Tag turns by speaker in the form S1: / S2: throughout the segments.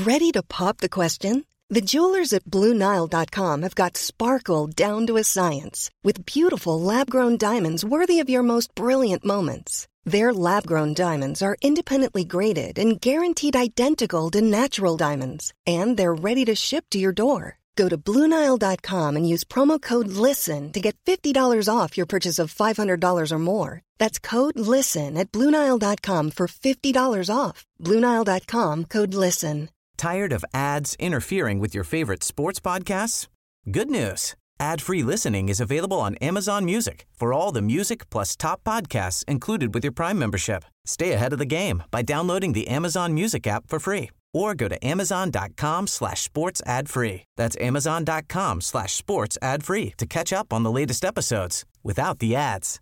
S1: Ready to pop the question? The jewelers at BlueNile.com have got sparkle down to a science with beautiful lab-grown diamonds worthy of your most brilliant moments. Their lab-grown diamonds are independently graded and guaranteed identical to natural diamonds, and they're ready to ship to your door. Go to BlueNile.com and use promo code LISTEN to get $50 off your purchase of $500 or more. That's code LISTEN at BlueNile.com for $50 off. BlueNile.com, code LISTEN.
S2: Tired of ads interfering with your favorite sports podcasts? Good news. Ad-free listening is available on Amazon Music for all the music plus top podcasts included with your Prime membership. Stay ahead of the game by downloading the Amazon Music app for free or go to amazon.com/sports ad free. That's amazon.com/sports ad free to catch up on the latest episodes without the ads.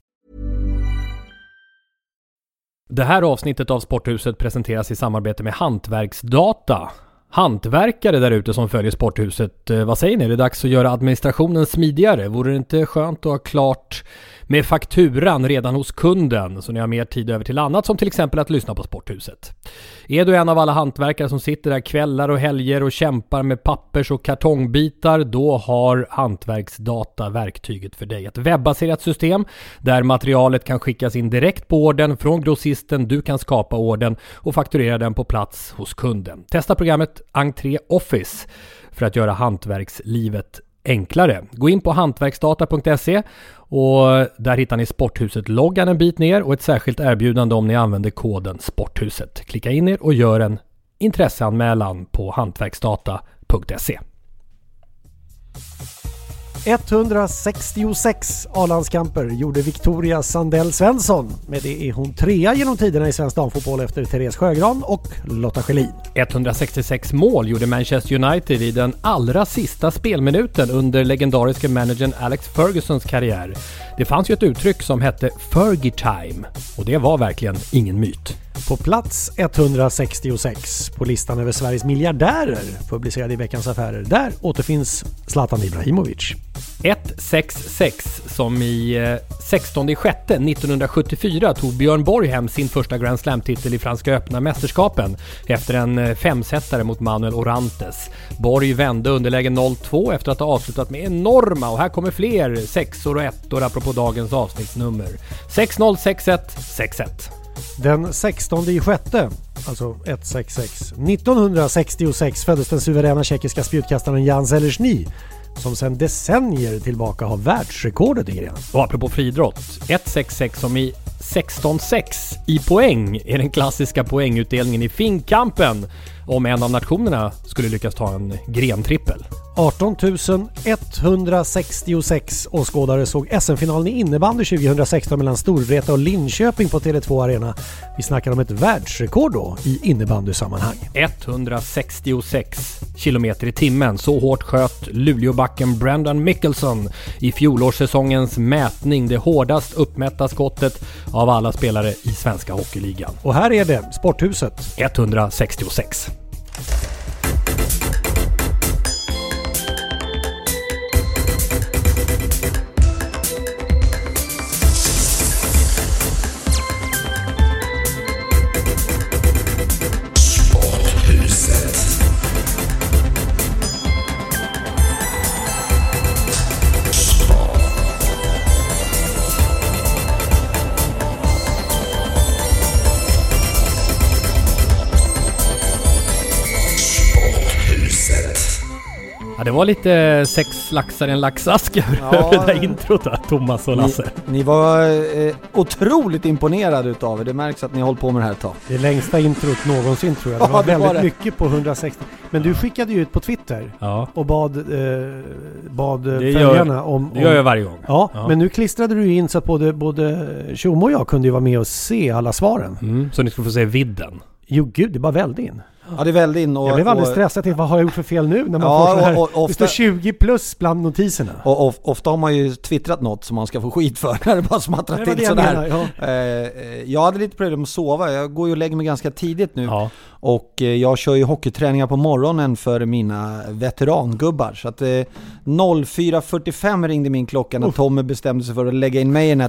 S3: Det här avsnittet av Sporthuset presenteras i samarbete med Hantverksdata. Hantverkare där ute som följer Sporthuset, vad säger ni? Är det dags att göra administrationen smidigare? Vore det inte skönt att ha klart med fakturan redan hos kunden så ni har mer tid över till annat, som till exempel att lyssna på Sporthuset? Är du en av alla hantverkare som sitter där kvällar och helger och kämpar med pappers- och kartongbitar, då har Hantverksdata verktyget för dig. Ett webbaserat system där materialet kan skickas in direkt på ordern från grossisten. Du kan skapa ordern och fakturera den på plats hos kunden. Testa programmet Entré Office för att göra hantverkslivet enklare. Gå in på hantverksdata.se och där hittar ni Sporthuset-loggan en bit ner och ett särskilt erbjudande om ni använder koden Sporthuset. Klicka in er och gör en intresseanmälan på hantverksdata.se.
S4: 166 A-landskamper gjorde Victoria Sandell Svensson. Med det är hon 3 genom tiderna i svensk damfotboll efter Therese Sjögran och Lotta Schelin.
S3: 166 mål gjorde Manchester United i den allra sista spelminuten under legendariska managern Alex Fergusons karriär. Det fanns ju ett uttryck som hette Fergie time och det var verkligen ingen myt.
S4: På plats 166 på listan över Sveriges miljardärer publicerad i Veckans Affärer. Där återfinns Zlatan Ibrahimovic.
S3: 166 som i 16/6/1974 tog Björn Borg hem sin första Grand Slam-titel i Franska öppna mästerskapen efter en 5-setare mot Manuel Orantes. Borg vände underlägen 0-2 efter att ha avslutat med enorma, och här kommer fler 6or och 1or apropå dagens avsnittsnummer. 6-0, 6-1, 6-1.
S4: Den 16/6, alltså 166, 1966 föddes den suveräna tjeckiska spjutkastaren Jan Zelezny, som sedan decennier tillbaka har världsrekordet i grenen.
S3: Och apropå friidrott, 166 som i 16-6 i poäng är den klassiska poängutdelningen i finkampen om en av nationerna skulle lyckas ta en grentrippel.
S4: 18 166 åskådare såg SM-finalen i innebandy 2016 mellan Storvreta och Linköping på Tele2 Arena. Vi snackar om ett världsrekord då i innebandysammanhang.
S3: 166 kilometer i timmen. Så hårt sköt Luleåbacken Brendan Mickelson i fjolårssäsongens mätning. Det hårdast uppmätta skottet av alla spelare i svenska hockeyligan.
S4: Och här är det Sporthuset
S3: 166. Ja, det var lite 6 laxar i en laxask över det där introt där, Thomas och Lasse.
S5: Ni var otroligt imponerade utav er. Det märks att ni håller på med det här ett tag.
S4: Det längsta introt någonsin tror jag. Det var väldigt mycket på 160. Men du skickade ju ut på Twitter och bad följarna om...
S3: Det gör jag varje gång.
S4: Ja, men nu klistrade du in så att både Tjomo och jag kunde ju vara med och se alla svaren.
S3: Så ni skulle få se vidden.
S4: Jo gud, det bara välde in.
S5: Ja, det välde in.
S4: Jag blev alldeles stressad till vad har jag gjort för fel nu när man får så här. Ofta, det står 20 plus bland notiserna.
S5: Och ofta har man ju twittrat något som man ska få skit för när det bara smattrar till sådär. Jag hade lite problem att sova. Jag går ju och lägger mig ganska tidigt nu. Ja. Och jag kör ju hockeyträningar på morgonen för mina veterangubbar. Så att 04:45 ringde min klocka när Tommy bestämde sig för att lägga in mig i den här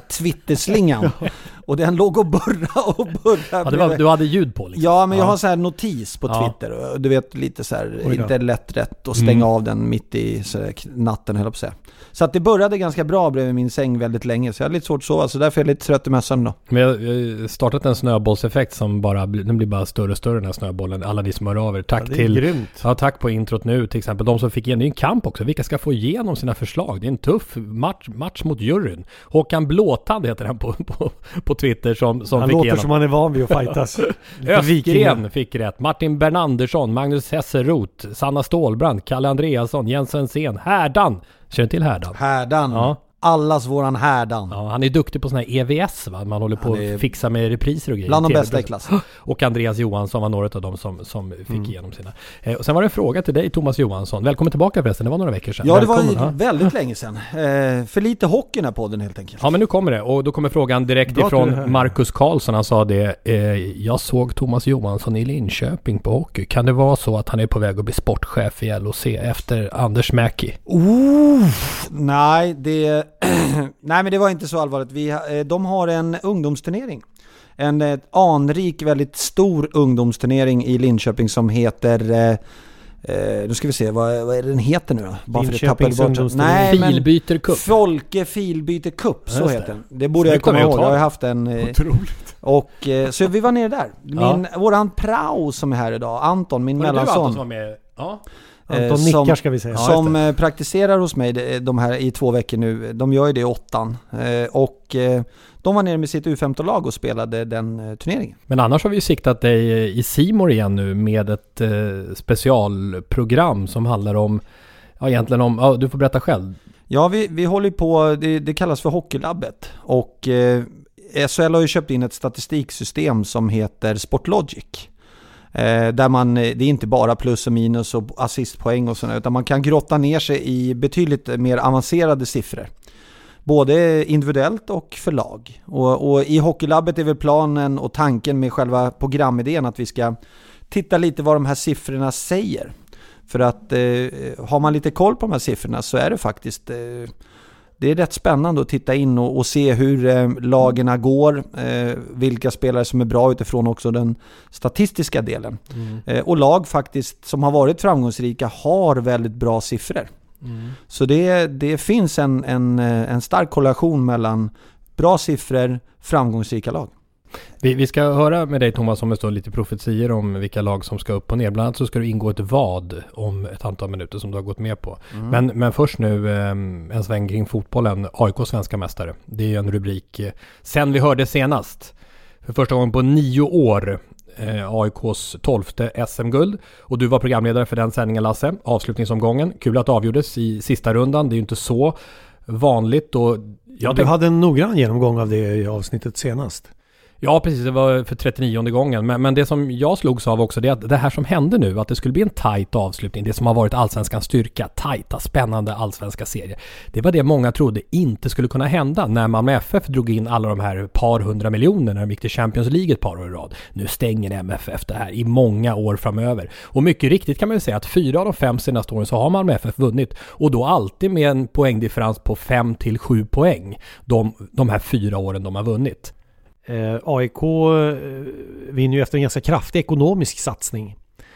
S5: Twitterslingan. Och den låg och burra.
S3: Ja, du hade ljud på liksom.
S5: Ja, men jag har så här notis på Twitter. Och du vet, lite så här, inte lätt rätt att stänga av den mitt i så där, natten, höll jag på att säga. Så att det började ganska bra bredvid min säng väldigt länge. Så jag hade lite svårt att sova, så därför är jag lite trött i mössan då.
S3: Men jag har startat en snöbollseffekt som den blir bara större och större, den här snöbollen. Alla ni som hör av er. Tack tack på introt nu till exempel. De som fick igenom, det är en kamp också. Vilka ska få igenom sina förslag? Det är en tuff match mot juryn. Håkan Blåtand heter han på Twitter som
S4: han
S3: fick igenom.
S4: Han låter som han är van vid att fightas.
S3: Östgren fick rätt. Martin Bernandersson, Magnus Hesseroth, Sanna Stålbrand, Kalle Andreasson, Jens Svensén, Härdan. Känner till Härdan?
S5: Härdan. Ja. Allas våran Härdan.
S3: Ja, han är duktig på såna här EVS, va? Man håller på att fixa med repriser och grejer.
S5: Bland de bästa i klassen.
S3: Och Andreas Johansson var några av dem som fick igenom sina. Och sen var det en fråga till dig, Thomas Johansson. Välkommen tillbaka förresten, det var några veckor sedan.
S5: Ja, det var väldigt länge sedan. För lite hockey i den här podden helt enkelt.
S3: Ja, men nu kommer det. Och då kommer frågan direkt ifrån Marcus Karlsson. Han sa det, jag såg Thomas Johansson i Linköping på hockey. Kan det vara så att han är på väg att bli sportchef i LOC efter Anders Mäki?
S5: Nej, men det var inte så allvarligt. De har en ungdomsturnering. En anrik, väldigt stor ungdomsturnering i Linköping som heter... nu ska vi se, vad är den heter nu då? Bara för
S4: Linköpings ungdomsturnering.
S3: Filbyter Cup.
S5: Folke Filbyter Cup, så heter den. Det borde jag komma ihåg. Jag har haft en...
S4: Otroligt.
S5: Och så vi var nere där. Våran prao som är här idag, Anton, min mellanson.
S3: Anton som var med? Ja.
S4: Anton nickar ska vi säga.
S5: Som praktiserar hos mig de här i 2 veckor nu. De gör ju det i 8. Och de var nere med sitt U15-lag och spelade den turneringen.
S3: Men annars har vi ju siktat dig i C-more igen nu med ett specialprogram som handlar om, egentligen om, du får berätta själv.
S5: Ja, vi håller på, det kallas för Hockeylabbet. Och SHL har ju köpt in ett statistiksystem som heter Sportlogic. Där det är inte bara plus och minus och assistpoäng och sådär, utan man kan grotta ner sig i betydligt mer avancerade siffror. Både individuellt och för lag. Och i Hockeylabbet är väl planen och tanken med själva programidén att vi ska titta lite vad de här siffrorna säger. För att har man lite koll på de här siffrorna så är det faktiskt... Det är rätt spännande att titta in och se hur lagerna går, vilka spelare som är bra utifrån också den statistiska delen. Och lag faktiskt som har varit framgångsrika har väldigt bra siffror. Så det finns en stark korrelation mellan bra siffror, framgångsrika lag.
S3: Vi ska höra med dig, Thomas, om det står lite profetier om vilka lag som ska upp och ner. Bland annat så ska du ingå ett vad om ett antal minuter som du har gått med på. Men först nu en sväng kring fotbollen. AIK svenska mästare. Det är en rubrik sen vi hörde senast. För första gången på 9 år. AIKs 12:e SM-guld. Och du var programledare för den sändningen, Lasse. Avslutningsomgången. Kul att det avgjordes i sista rundan. Det är ju inte så vanligt. Och
S4: du hade en noggrann genomgång av det i avsnittet senast.
S3: Ja, precis. Det var för 39:e gången. Men det som jag slogs av också, det är att det här som hände nu, att det skulle bli en tajt avslutning, det som har varit allsvenskans styrka, tajta, spännande allsvenska serier. Det var det många trodde inte skulle kunna hända när Malmö FF drog in alla de här par 100 miljoner när de gick till Champions League ett par år i rad. Nu stänger MFF det här i många år framöver. Och mycket riktigt kan man ju säga att 4 av de 5 senaste åren så har Malmö FF vunnit. Och då alltid med en poängdifferens på 5-7 poäng. De här 4 åren de har vunnit.
S4: AIK vinner ju efter en ganska kraftig ekonomisk satsning.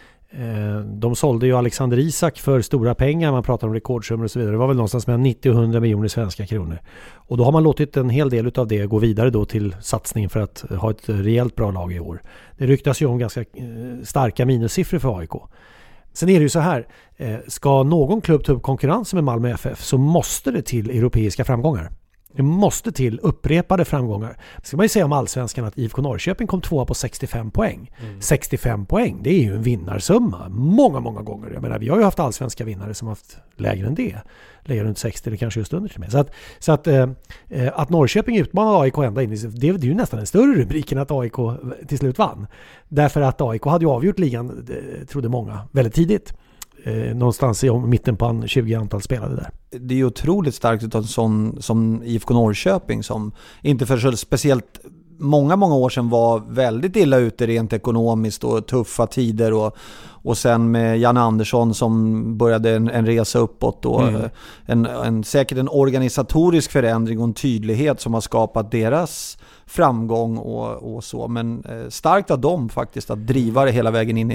S4: De sålde ju Alexander Isak för stora pengar, man pratar om rekordsummor och så vidare. Det var väl någonstans mellan 90 och 100 miljoner svenska kronor. Och då har man låtit en hel del av det gå vidare då till satsning för att ha ett rejält bra lag i år. Det ryktas ju om ganska starka minussiffror för AIK. Sen är det ju så här, ska någon klubb ta upp konkurrensen med Malmö FF så måste det till europeiska framgångar. Det måste till upprepade framgångar. Det ska man ju säga om allsvenskan att IFK Norrköping kom 2 på 65 poäng. 65 poäng, det är ju en vinnarsumma. Många, många gånger. Jag menar, vi har ju haft allsvenska vinnare som haft lägre än det. Lägre runt 60 eller kanske just under till och med. Så att Norrköping utmanade AIK ända in, det är ju nästan en större rubrik än att AIK till slut vann. Därför att AIK hade ju avgjort ligan, trodde många, väldigt tidigt. Någonstans i mitten på 20 antal spelade där.
S5: Det är ju otroligt starkt utav en sån som IFK Norrköping som inte för så speciellt många år sedan var väldigt illa ute rent ekonomiskt och tuffa tider och sen med Jan Andersson som började en resa uppåt och säkert en organisatorisk förändring och en tydlighet som har skapat deras framgång och så, men starkt av dem faktiskt att driva det hela vägen in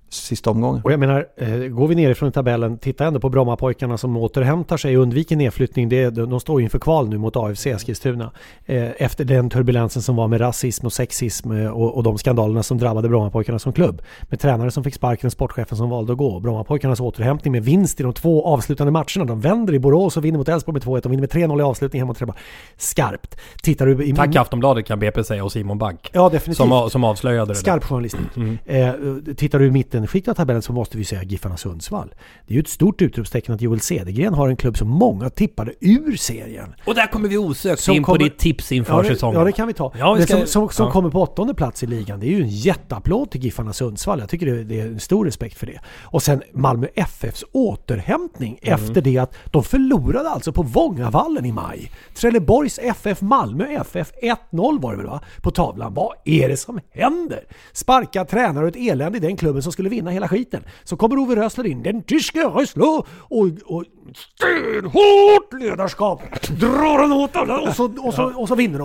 S5: sista omgången.
S4: Och jag menar, går vi nerifrån i tabellen, titta ändå på Brommapojkarna som återhämtar sig och undviker nedflyttning. De står inför kval nu mot AFC Eskilstuna. Efter den turbulensen som var med rasism och sexism och de skandalerna som drabbade Brommapojkarna som klubb. Med tränare som fick sparken, sportchefen som valde att gå. Brommapojkarnas återhämtning med vinst i de 2 avslutande matcherna. De vänder i Borås och vinner mot Elfsborg med 2-1. De vinner med 3-0 i avslutning hemma mot Trelleborg. Skarpt. Tittar du
S3: Tack Aftonbladet kan BP säga och Simon Bank.
S4: Ja, definitivt.
S3: Som avslöjade det.
S4: Skarp journalistik. Tittar du i mitten skikt av tabellen så måste vi säga Giffarna Sundsvall. Det är ju ett stort utropstecken att Joel Cedergren har en klubb som många tippade ur serien.
S3: Och där kommer vi osökt in på ditt tips inför säsongen.
S4: Ja, det kan vi ta. Ja, som kommer på 8:e plats i ligan. Det är ju en jätteapplåd till Giffarna Sundsvall. Jag tycker det är en stor respekt för det. Och sen Malmö FFs återhämtning efter det att de förlorade alltså på Vångavallen i maj. Trelleborgs FF, Malmö FF 1-0 var det väl, va? På tavlan. Vad är det som händer? Sparka tränare och ett elände i den klubben som skulle vinna hela skiten. Så kommer Ove Rössler in, den tyska Rössler och stenhårt ledarskap drar den åt alla och så vinner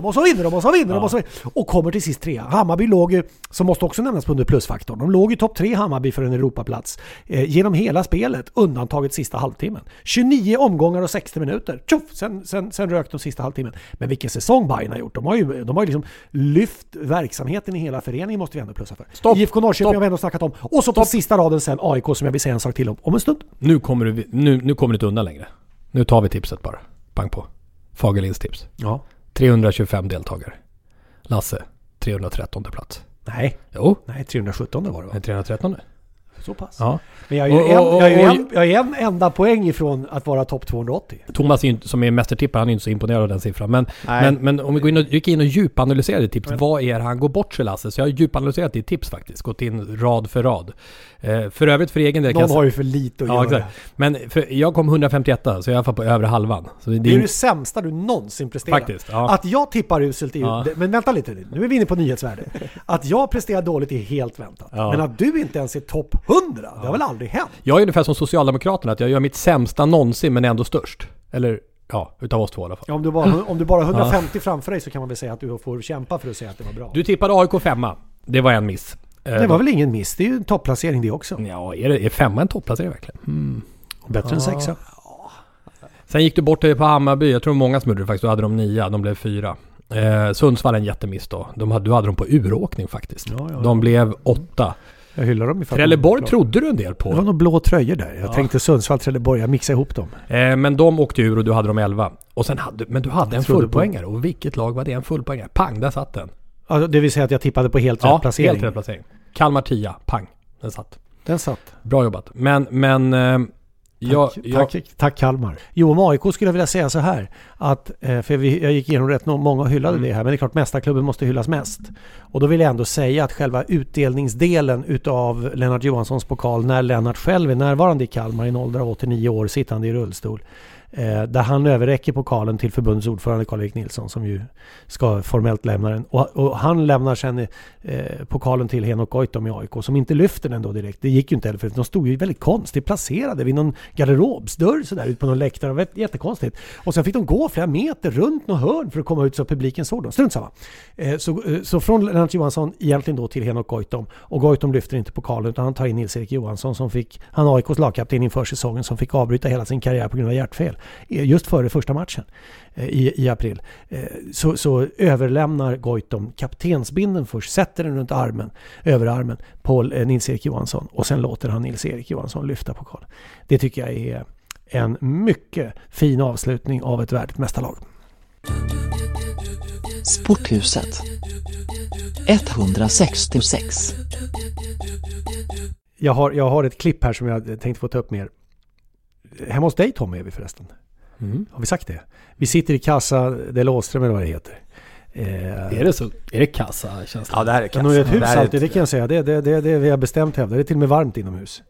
S4: de och kommer till sist 3. Hammarby låg ju, som måste också nämnas på under plusfaktorn, de låg i topp 3 Hammarby för en Europaplats genom hela spelet, undantaget sista halvtimmen. 29 omgångar och 60 minuter. Tjoff, sen rök de sista halvtimmen. Men vilken säsong Bayern har gjort. De har ju liksom lyft verksamheten i hela föreningen, måste vi ändå plussa för.
S3: Stopp,
S4: IFK Norrköping har vi ändå snackat om. Och så på sista raden sen AIK som jag vill säga en sak till om en stund.
S3: Nu kommer du inte undan längre. Nu tar vi tipset bara. Pang på. Fagerlinds tips.
S4: Ja.
S3: 325 deltagare. Lasse, 313 plats.
S4: Nej.
S3: Jo.
S4: Nej, 317 var det, va?
S3: 313.
S4: Så pass.
S3: Ja.
S4: Men jag är en enda poäng ifrån att vara topp 280.
S3: Thomas som är mästertippare, han är inte så imponerad av den siffran. Men om vi gick in och djupanalyserade tips, vad är det han går bort sig, Lasse? Så jag har djupanalyserat ditt tips faktiskt. Gått in rad för rad. För övrigt för egen del...
S4: Någon har ju för lite att göra.
S3: Exakt. Men jag kom 151, så jag är i alla fall på över halvan. Så
S4: det är det sämsta du någonsin presterat.
S3: Faktiskt, ja.
S4: Att jag tippar uselt men vänta lite, nu är vi inne på nyhetsvärde. Att jag presterar dåligt är helt väntat. Ja. Men att du inte ens är topp 100, det har väl aldrig hänt?
S3: Jag är ungefär som Socialdemokraterna, att jag gör mitt sämsta någonsin men ändå störst. Eller, utav oss två i alla fall.
S4: Ja, om du bara har 150 framför dig så kan man väl säga att du får kämpa för att säga att det var bra.
S3: Du tippade AIK 5. Det var en miss.
S4: Det var väl ingen miss, det är ju en topplacering det också.
S3: Ja, är 5 en topplacering verkligen?
S4: Bättre än 6.
S3: Sen gick du bort på Hammarby, jag tror många smurrade faktiskt, då hade de 9, de blev 4. Sundsvall en jättemiss då. Du hade dem på uråkning faktiskt. De blev 8.
S4: Jag hyllar dem i
S3: Trelleborg trodde du en del på.
S4: Det var nog blå tröjor där. Jag tänkte Sundsvall, Trelleborg, jag mixade ihop dem.
S3: Men de åkte ur och du hade dem 11. Och sen du hade en fullpoängare. Och vilket lag var det? En fullpoängare. Pang, där satt den.
S4: Alltså, det vill säga att jag tippade på helt rätt placering.
S3: Helt rätt placering. Kalmar 10, pang. Den satt. Bra jobbat.
S4: Tack Kalmar. Jo, om AIK skulle jag vilja säga så här att, för jag gick igenom rätt många hyllade det här, men det är klart mästarklubben måste hyllas mest. Och då vill jag ändå säga att själva utdelningsdelen utav Lennart Johanssons pokal, när Lennart själv är närvarande i Kalmar i en ålder av 89 år, sittande i rullstol, där han överräcker pokalen till förbundets ordförande Karl-Erik Nilsson, som ju ska formellt lämna den, och han lämnar sen pokalen till Henok Goitom i AIK, som inte lyfter den då direkt. Det gick ju inte heller, för de stod ju väldigt konstigt placerade vid någon garderobsdörr så där ut på någon läktare, jättekonstigt, och sen fick de gå flera meter runt någon hörn för att komma ut så publiken såg dem. Strunt samma. Så från Lennart Johansson egentligen då till Henok Goitom, och Goitom lyfter inte pokalen utan han tar in Nils-Erik Johansson, som han AIKs lagkapten inför säsongen, som fick avbryta hela sin karriär på grund av hjärtfel just före första matchen i april. Så överlämnar Goitom kaptensbinden först, sätter den runt överarmen på Nils-Erik Johansson, och sen låter han Nils-Erik Johansson lyfta pokalen. Det tycker jag är en mycket fin avslutning av ett värdigt mästarlag.
S6: Sporthuset 166.
S4: Jag har ett klipp här som jag tänkte få ta upp mer. Hemma hos dig, Tom, är vi förresten. Har vi sagt det? Vi sitter i Casa del Åström eller vad det heter.
S3: Är det så? Är det Casa?
S5: Ja, det här är Casa.
S4: Det är ett hus alltid, det kan jag säga. Det vi har bestämt hävda. Det är till och med varmt inomhus.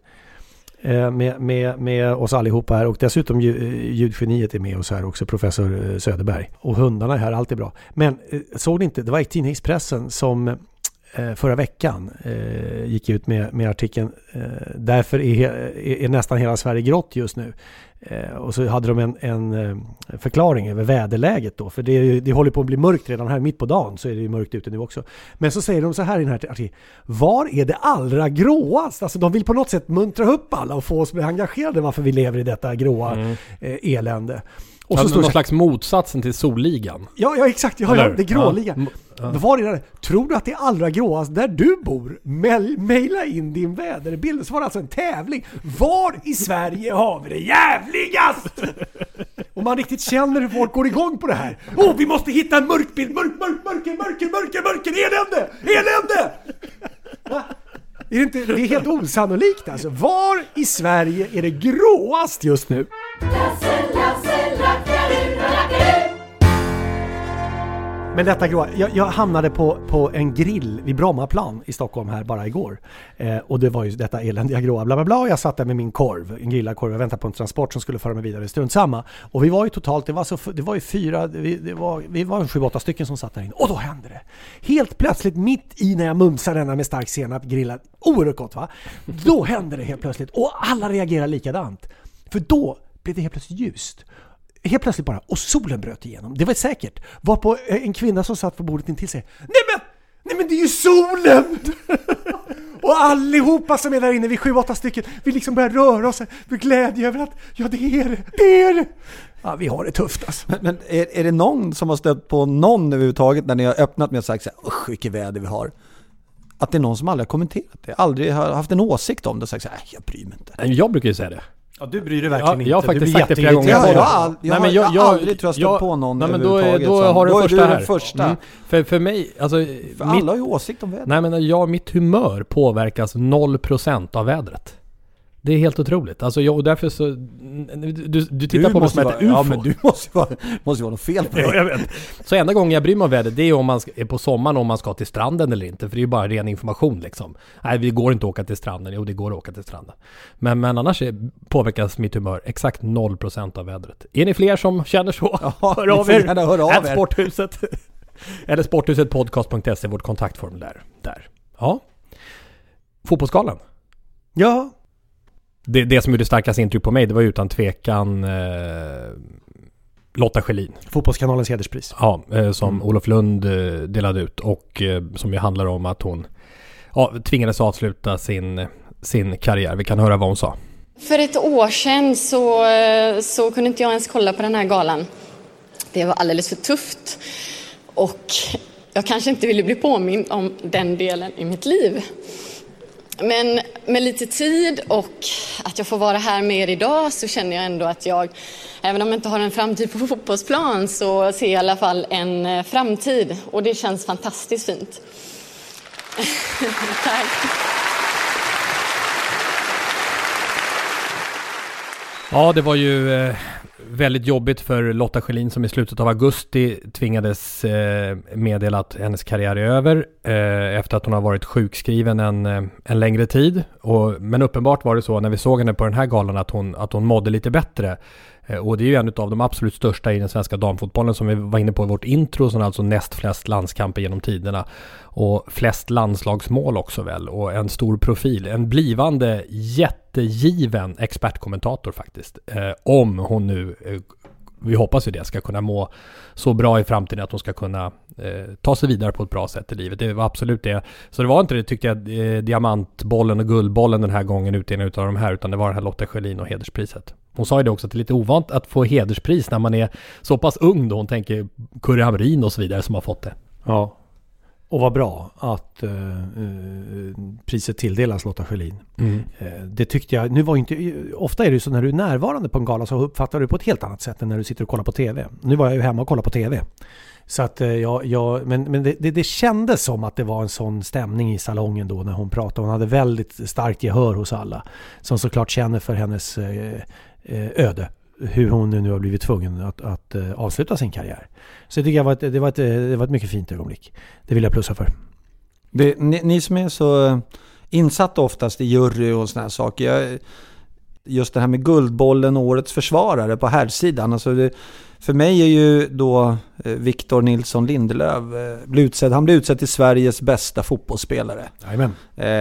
S4: Med oss allihopa här, och dessutom ljudgeniet är med oss här också, professor Söderberg. Och hundarna är här, allt är bra. Men såg ni inte, det var i tidningspressen som förra veckan gick ut med artikeln därför är nästan hela Sverige grått just nu. Och så hade de en förklaring över väderläget då, för det håller på att bli mörkt redan här mitt på dagen, så är det ju mörkt ute nu också. Men så säger de så här i den här artikeln: var är det allra gråast? Alltså de vill på något sätt muntra upp alla och få oss bli engagerade varför vi lever i detta gråa elände. Och så
S3: någon slags motsatsen till solligan.
S4: Ja, exakt. Ja, det är gråligan. Var är det? Tror du att det är allra gråast där du bor? Maila in din väderbild. Så var det alltså en tävling. Var i Sverige har vi det jävligast? Och man riktigt känner hur folk går igång på det här. Vi måste hitta en mörkbild. Mörker. Elände! Det är helt osannolikt alltså. Var i Sverige är det gråast just nu? Men detta gråa, jag hamnade på en grill vid Brommaplan i Stockholm här bara igår. Och det var ju detta eländiga gråa bla bla bla. Jag satt där med min korv, en grillad korv. Jag väntade på en transport som skulle föra mig vidare, strunt samma. Och vi var ju totalt, det var ju 7-8 stycken som satt där inne. Och då hände det. Helt plötsligt, mitt i när jag mumsade denna med stark senap grillad, oerhört gott va? Då hände det helt plötsligt. Och alla reagerar likadant. För då blev det helt plötsligt ljust. Helt plötsligt bara, och solen bröt igenom. Det var säkert. Var på en kvinna som satt på bordet intill sig. Nej men det är ju solen! Och allihopa som är där inne, vi 7-8 stycken, vi liksom börjar röra oss med glädje över att det är det. Ja, vi har det tufft alltså.
S5: Men är det någon som har stött på någon överhuvudtaget när ni har öppnat med att sagt så här, usch vilket väder vi har? Att det är någon som aldrig har kommenterat det, aldrig har haft en åsikt om det och sagt så här, jag bryr mig inte.
S3: Jag brukar ju säga det.
S4: Ja, du bryr dig verkligen inte.
S3: Jag har faktiskt sagt det flera gånger.
S5: Jag har aldrig tröstat på någon överhuvudtaget.
S3: Då har du första här.
S5: Första.
S3: För mig, alltså...
S5: alla har ju åsikt om vädret.
S3: Nej, men mitt humör påverkas 0% av vädret. Det är helt otroligt. Alltså, och därför så... Du tittar på mig som ett UFO.
S5: Ja, men du måste vara något fel på det.
S3: Ja, jag vet. Så enda gången jag bryr mig om vädret, det är om man är på sommaren, om man ska till stranden eller inte. För det är ju bara ren information liksom. Nej, vi går inte att åka till stranden. Jo, det går att åka till stranden. Men annars påverkas mitt humör exakt 0% av vädret. Är ni fler som känner så?
S5: Ja, hör av er.
S3: Sporthuset. Eller sporthusetpodcast.se, vårt kontaktform där. Ja. Fotbollsskalan.
S4: Ja.
S3: Det som gjorde starkast intryck på mig, det var utan tvekan Lotta Schelin.
S4: Fotbollskanalens hederspris.
S3: Ja, som Olof Lund delade ut och som ju handlar om att hon tvingades avsluta sin karriär. Vi kan höra vad hon sa.
S7: För ett år sedan så kunde inte jag ens kolla på den här galan. Det var alldeles för tufft och jag kanske inte ville bli påmind om den delen i mitt liv. Men med lite tid och att jag får vara här med er idag så känner jag ändå att jag, även om jag inte har en framtid på fotbollsplan, så ser jag i alla fall en framtid. Och det känns fantastiskt fint. Tack.
S3: Ja, det var ju väldigt jobbigt för Lotta Schelin som i slutet av augusti tvingades meddela att hennes karriär är över efter att hon har varit sjukskriven en längre tid. Men uppenbart var det så när vi såg henne på den här galan att hon mådde lite bättre. Och det är ju en av de absolut största i den svenska damfotbollen som vi var inne på i vårt intro, som alltså näst flest landskamper genom tiderna och flest landslagsmål också väl, och en stor profil, en blivande jättegiven expertkommentator faktiskt, om hon nu, vi hoppas ju det, ska kunna må så bra i framtiden att hon ska kunna ta sig vidare på ett bra sätt i livet. Det var absolut det. Så det var inte det, tyckte jag, diamantbollen och guldbollen den här gången utdelning utav de här, utan det var den här Lotta Schelin och hederspriset. Hon sa ju det också att det är lite ovant att få hederspris när man är så pass ung då. Hon tänker Kurre Hamrin och så vidare som har fått det.
S4: Ja, och vad bra att priset tilldelas Lotta Schelin. Det tyckte jag, nu var inte, ofta är det ju så när du är närvarande på en gala så uppfattar du på ett helt annat sätt än när du sitter och kollar på tv. Nu var jag ju hemma och kollade på tv. Så att men det kändes som att det var en sån stämning i salongen då när hon pratade. Hon hade väldigt starkt gehör hos alla som såklart känner för hennes öde. Hur hon nu har blivit tvungen att avsluta sin karriär. Så jag tycker det var ett mycket fint ögonblick. Det vill jag plussa för.
S5: Ni som är så insatta oftast i jury och såna här saker. just det här med Guldbollen och årets försvarare på herrsidan. Alltså för mig är ju då Victor Nilsson Lindelöf han blev utsedd till Sveriges bästa fotbollsspelare.
S4: Jajamän.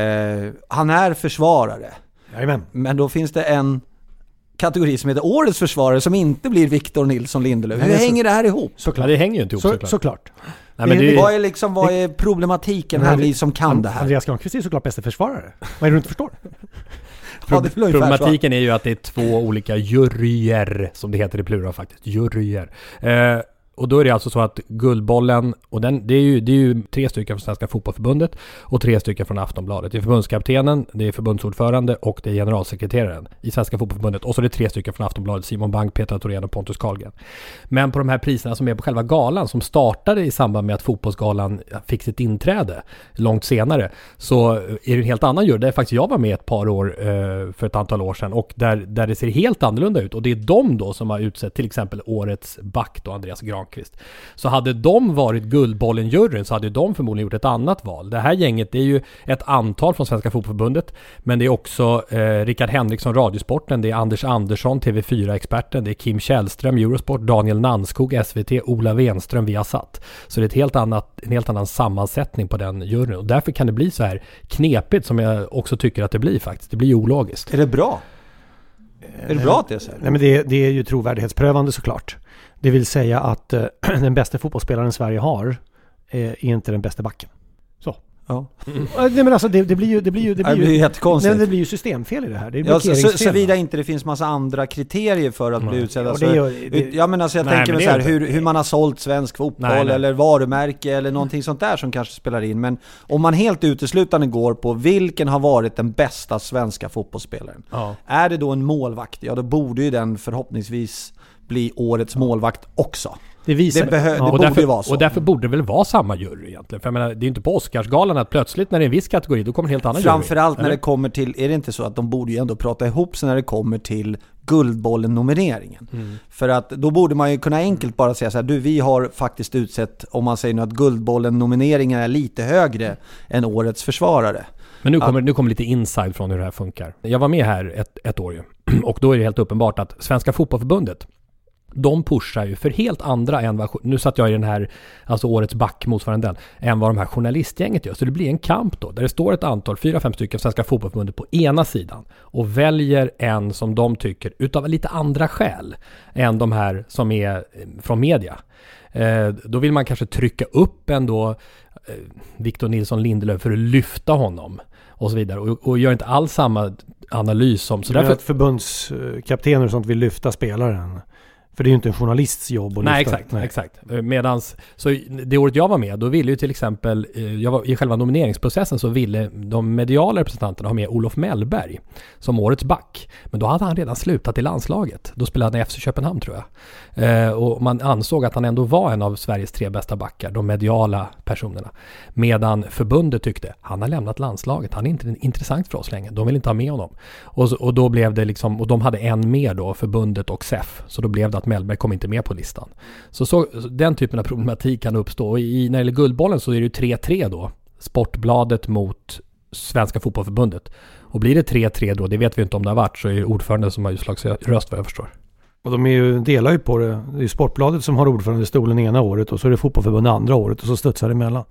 S5: Han är försvarare.
S4: Jajamän.
S5: Men då finns det en kategori som heter årets försvarare som inte blir Victor Nilsson Lindelöf. Hur hänger det här ihop?
S3: Såklart. Det hänger ju inte ihop
S4: såklart.
S3: Nej, men
S5: vad är problematiken här, vi som kan det här?
S4: Andreas Granqvist är såklart bästa försvarare. Vad är det du inte förstår?
S3: Problematiken är ju att det är 2 olika juryer, som det heter i plural faktiskt. Juryer. Och då är det alltså så att Guldbollen, och det är ju 3 stycken från Svenska Fotbollförbundet och 3 stycken från Aftonbladet. Det är förbundskaptenen, det är förbundsordförande och det är generalsekreteraren i Svenska Fotbollförbundet. Och så är det 3 stycken från Aftonbladet, Simon Bank, Petra Thorén och Pontus Karlgren. Men på de här priserna som är på själva galan, som startade i samband med att fotbollsgalan fick sitt inträde långt senare, så är det en helt annan jury. Där faktiskt jag var med ett par år för ett antal år sedan, och där det ser helt annorlunda ut. Och det är de då som har utsett till exempel årets back då, Andreas Granqvist. Så hade de varit Guldbollen-juryn så hade de förmodligen gjort ett annat val. Det här gänget, det är ju ett antal från Svenska Fotbollförbundet, men det är också Rickard Henriksson, Radiosporten, det är Anders Andersson, TV4-experten, det är Kim Källström, Eurosport, Daniel Nannskog, SVT, Ola Wenström, Viasat. Så det är en helt annan sammansättning på den juryn. Och därför kan det bli så här knepigt, som jag också tycker att det blir faktiskt. Det blir ologiskt.
S5: Är det bra? Är det bra att det är så?
S4: Nej, men det är ju trovärdighetsprövande såklart. Det vill säga att den bästa fotbollsspelaren Sverige har är inte den bästa backen. Så.
S5: Ja.
S4: Nej, men alltså det blir ju
S5: jättekonstigt.
S4: Det blir ju systemfel i det här. Det är
S5: såvida inte det finns massa andra kriterier för att bli utsedd. Alltså, jag tänker mig så här, hur man har sålt svensk fotboll eller varumärke eller någonting sånt där som kanske spelar in. Men om man helt uteslutande går på vilken har varit den bästa svenska fotbollsspelaren. Ja. Är det då en målvakt? Ja, då borde ju den förhoppningsvis bli årets målvakt också.
S4: Det
S3: borde vara så. Och därför borde det väl vara samma jury egentligen. För jag menar, det är inte på Oscarsgalan att plötsligt när det är en viss kategori, då kommer en helt annan jury.
S5: Framförallt när det kommer till, är det inte så att de borde ju ändå prata ihop sig när det kommer till Guldbollen-nomineringen. För att då borde man ju kunna enkelt bara säga så här, vi har faktiskt utsett, om man säger nu att Guldbollen-nomineringen är lite högre än årets försvarare.
S3: Men nu kommer lite inside från hur det här funkar. Jag var med här ett år ju. Och då är det helt uppenbart att Svenska Fotbollförbundet, de pushar ju för helt andra än vad, nu satt jag i den här, alltså årets back motsvarande den, än vad de här journalistgänget gör. Så det blir en kamp då, där det står ett antal, 4-5 stycken Svenska Fotbollförbundet på ena sidan och väljer en som de tycker, utav lite andra skäl än de här som är från media. Då vill man kanske trycka upp ändå Victor Nilsson Lindelöf för att lyfta honom och så vidare. Och gör inte alls samma analys som... Så därför...
S4: förbundskaptener och sånt vill lyfta spelaren. För det är ju inte en journalists jobb att lyfta.
S3: Nej, exakt. Medans, så det året jag var med, då ville ju till exempel, jag var i själva nomineringsprocessen, så ville de mediala representanterna ha med Olof Mellberg som årets back. Men då hade han redan slutat i landslaget. Då spelade han i FC Köpenhamn, tror jag. Och man ansåg att han ändå var en av Sveriges 3 bästa backar, de mediala personerna. Medan förbundet tyckte, han har lämnat landslaget, han är inte intressant för oss längre. De vill inte ha med honom. Och då blev det liksom, och de hade en mer då, förbundet och SEF. Så då blev det att Mellberg kom inte med på listan. Så den typen av problematik kan uppstå. Och när det gäller Guldbollen så är det ju 3-3 då. Sportbladet mot Svenska Fotbollförbundet. Och blir det 3-3 då, det vet vi inte om det har varit, så är det ordförande som har utslagsröst vad jag förstår.
S4: Och de delar ju på det. Det är Sportbladet som har ordförandestolen ena året och så är det Fotbollförbundet andra året och så studsar det emellan.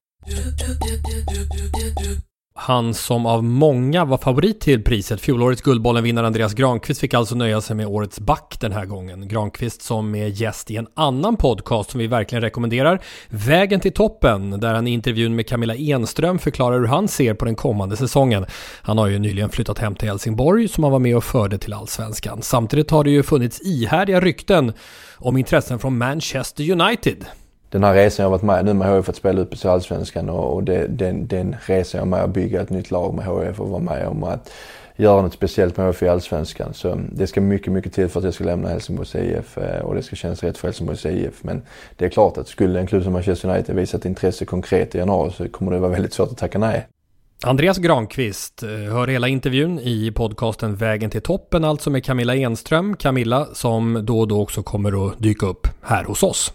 S3: Han som av många var favorit till priset, fjolårets Guldbollen-vinnare Andreas Granqvist, fick alltså nöja sig med årets back den här gången. Granqvist som är gäst i en annan podcast som vi verkligen rekommenderar, Vägen till toppen, där han i intervjun med Camilla Enström förklarar hur han ser på den kommande säsongen. Han har ju nyligen flyttat hem till Helsingborg som han var med och förde till Allsvenskan. Samtidigt har det ju funnits ihärdiga rykten om intressen från Manchester United.
S8: Den här resan jag har varit med nu med HF att spela upp i Allsvenskan och den resan jag har med att bygga ett nytt lag med HF och vara med om att göra något speciellt med HF i Allsvenskan. Så det ska mycket till för att jag ska lämna Helsingborgs IF och det ska kännas rätt för Helsingborgs IF. Men det är klart att skulle en klubb som Manchester United visa ett intresse konkret i januari så kommer det vara väldigt svårt att tacka nej.
S3: Andreas Granqvist hör hela intervjun i podcasten Vägen till toppen, alltså med Camilla Enström. Camilla som då och då också kommer att dyka upp här hos oss.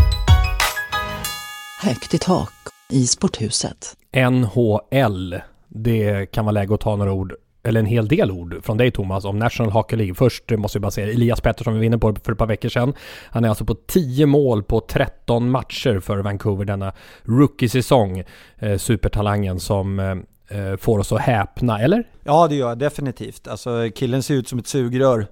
S6: Högt i tak i sporthuset.
S3: NHL. det kan vara läge att ta några ord, eller en hel del ord från dig Thomas, om National Hockey League. Först måste vi bara säga Elias Pettersson vi vinner på för ett par veckor sedan. Han är alltså på 10 mål på 13 matcher för Vancouver denna rookie-säsong. Supertalangen som får oss att häpna, eller?
S5: Ja, det gör jag definitivt. Alltså, killen ser ut som ett sugrör.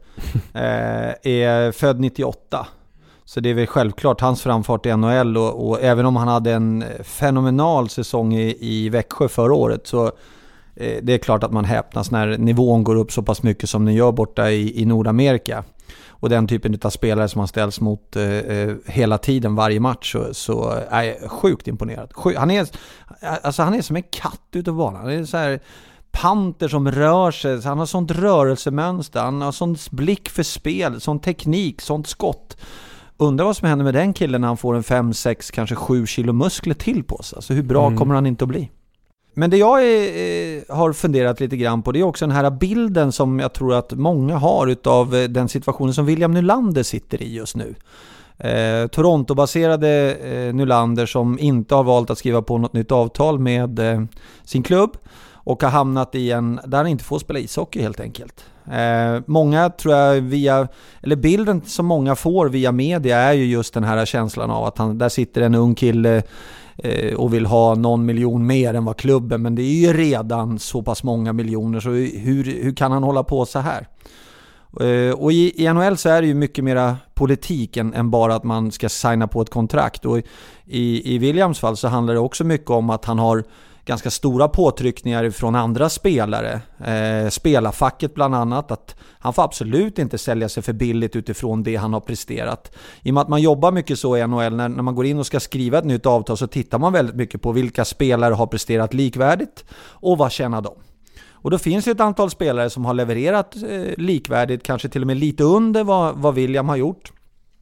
S5: Är född 98. Så det är väl självklart hans framfart i NHL och även om han hade en fenomenal säsong i Växjö förra året, så det är klart att man häpnas när nivån går upp så pass mycket som den gör borta i Nordamerika. Och den typen av spelare som han ställs mot hela tiden, varje match, så är jag sjukt imponerad. Han är som en katt ute på banan. Det är så här panter som rör sig. Han har sånt rörelsemönster. Han har sån blick för spel, sån teknik, sånt skott. Undrar vad som händer med den killen när han får en 5, 6, kanske 7 kilo muskler till på sig. Alltså hur bra kommer han inte att bli? Men det jag har funderat lite grann på, det är också den här bilden som jag tror att många har utav den situationen som William Nylander sitter i just nu. Toronto-baserade Nylander som inte har valt att skriva på något nytt avtal med sin klubb och har hamnat i där han inte får spela ishockey helt enkelt. Många tror jag bilden som många får via media är ju just den här känslan av att där sitter en ung kille och vill ha någon miljon mer än vad klubben, men det är ju redan så pass många miljoner, så hur kan han hålla på så här? Och i NHL så är det ju mycket mera politik än bara att man ska signa på ett kontrakt, och i Williams fall så handlar det också mycket om att han har ganska stora påtryckningar från andra spelare, spelarfacket bland annat, att han får absolut inte sälja sig för billigt utifrån det han har presterat. I och med att man jobbar mycket så i NHL, när man går in och ska skriva ett nytt avtal, så tittar man väldigt mycket på vilka spelare har presterat likvärdigt och vad tjänar de. Och då finns det ett antal spelare som har levererat likvärdigt, kanske till och med lite under vad William har gjort,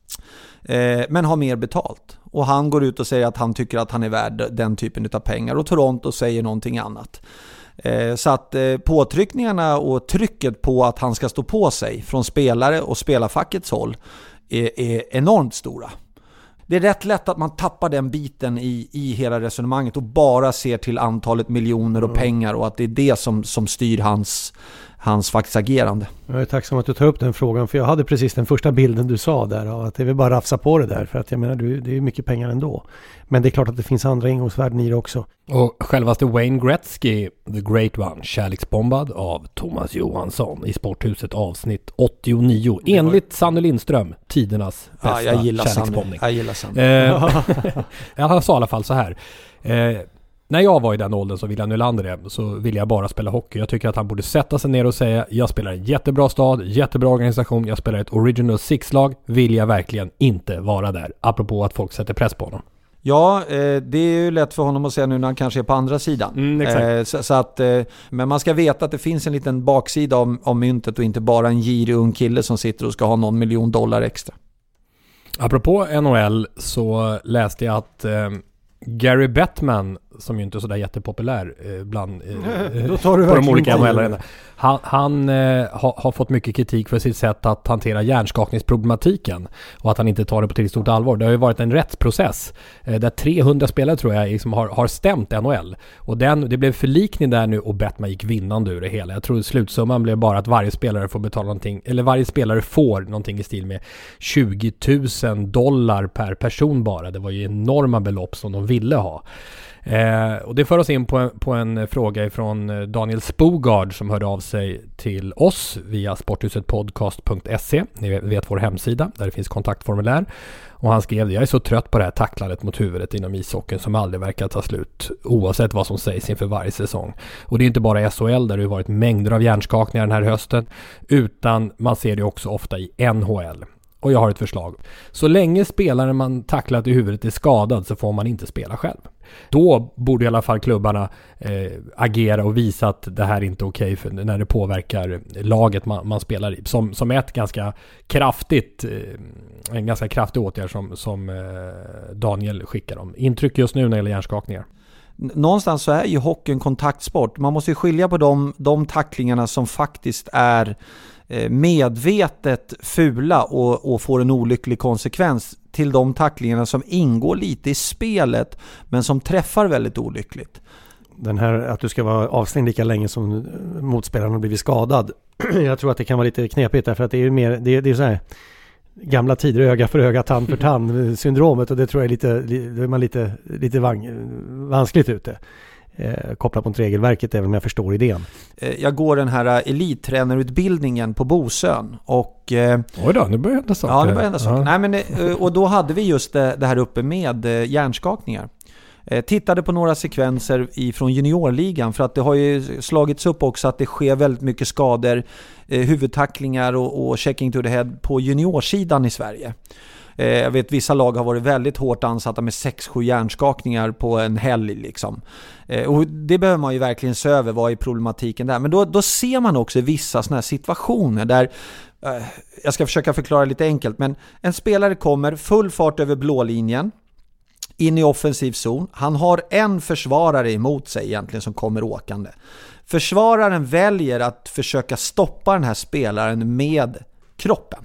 S5: men har mer betalt. Och han går ut och säger att han tycker att han är värd den typen av pengar, och Toronto säger någonting annat. Så att påtryckningarna och trycket på att han ska stå på sig från spelare och spelarfackets håll är enormt stora. Det är rätt lätt att man tappar den biten i hela resonemanget och bara ser till antalet miljoner och pengar, och att det är det som styr hans faktiskt agerande.
S4: Jag är tacksam att du tar upp den frågan, för jag hade precis den första bilden du sa där, att det vill bara rafsa på det där, för att jag menar, det är mycket pengar ändå. Men det är klart att det finns andra ingångsvärden i det också.
S3: Och självaste Wayne Gretzky, The Great One, kärleksbombad av Thomas Johansson i Sporthuset avsnitt 89. Enligt Sanne Lindström, tidernas bästa kärleksbombning.
S5: Jag gillar Sanne.
S3: Jag sa i alla fall så här. När jag var i den åldern så ville Nylander det, så ville jag bara spela hockey. Jag tycker att han borde sätta sig ner och säga: jag spelar en jättebra stad, jättebra organisation, jag spelar ett Original Six-lag, vill jag verkligen inte vara där? Apropå att folk sätter press på honom.
S5: Ja, det är ju lätt för honom att säga nu när han kanske är på andra sidan. Exakt. Men man ska veta att det finns en liten baksida av myntet, och inte bara en girig ung kille som sitter och ska ha $1 miljon extra. Apropå NHL så läste jag att Gary Bettman, som ju inte är sådär jättepopulär bland på de olika NHL-arena, han har fått mycket kritik för sitt sätt att hantera hjärnskakningsproblematiken, och att han inte tar det på tillräckligt stort allvar. Det har ju varit en rättsprocess där 300 spelare tror jag liksom har stämt NHL, och det blev förlikning där nu, och Bettman gick vinnande ur det hela. Jag tror slutsumman blev bara att varje spelare får betala någonting, eller varje spelare får någonting i stil med $20,000 per person bara. Det var ju enorma belopp som de ville ha. Och det för oss in på en fråga från Daniel Spogard, som hörde av sig till oss via sporthusetpodcast.se. Ni vet vår hemsida där det finns kontaktformulär, och han skrev: jag är så trött på det här tacklandet mot huvudet inom ishockeyn som aldrig verkar ta slut, oavsett vad som sägs inför varje säsong. Och det är inte bara i SHL där det har varit mängder av hjärnskakningar den här hösten, utan man ser det också ofta i NHL. Och jag har ett förslag. Så länge spelaren man tacklat i huvudet är skadad, så får man inte spela själv. Då borde i alla fall klubbarna agera och visa att det här inte är okej för när det påverkar laget man spelar i. Som ett ganska kraftigt, en ganska kraftig åtgärd som Daniel skickar om. Intryck just nu när det gäller hjärnskakningar. Någonstans så är ju hockey en kontaktsport. Man måste ju skilja på de tacklingarna som faktiskt är medvetet fula och får en olycklig konsekvens, till de tacklingarna som ingår lite i spelet men som träffar väldigt olyckligt.
S4: Den här att du ska vara avstängd lika länge som motspelaren har blivit skadad. Jag tror att det kan vara lite knepigt därför att det är ju mer, det är så här gamla tider, öga för öga, tand för tand syndromet, och det tror jag är man lite vanskligt ute. Kopplat mot regelverket, även om jag förstår idén.
S5: Jag går den här elittränarutbildningen på Bosön och...
S3: Oj då, nu börjar hända saker.
S5: Ja, det börjar hända saker. Nej, men, och då hade vi just det här uppe med hjärnskakningar. Tittade på några sekvenser ifrån juniorligan, för att det har ju slagits upp också att det sker väldigt mycket skador, huvudtacklingar och checking to the head på juniorsidan i Sverige. Jag vet vissa lag har varit väldigt hårt ansatta med 6-7 hjärnskakningar på en helg liksom. Och det behöver man ju verkligen se över, vad är problematiken där. Men då ser man också vissa såna här situationer där, jag ska försöka förklara lite enkelt, men en spelare kommer full fart över blålinjen in i offensiv zon. Han har en försvarare emot sig egentligen som kommer åkande. Försvararen väljer att försöka stoppa den här spelaren med kroppen.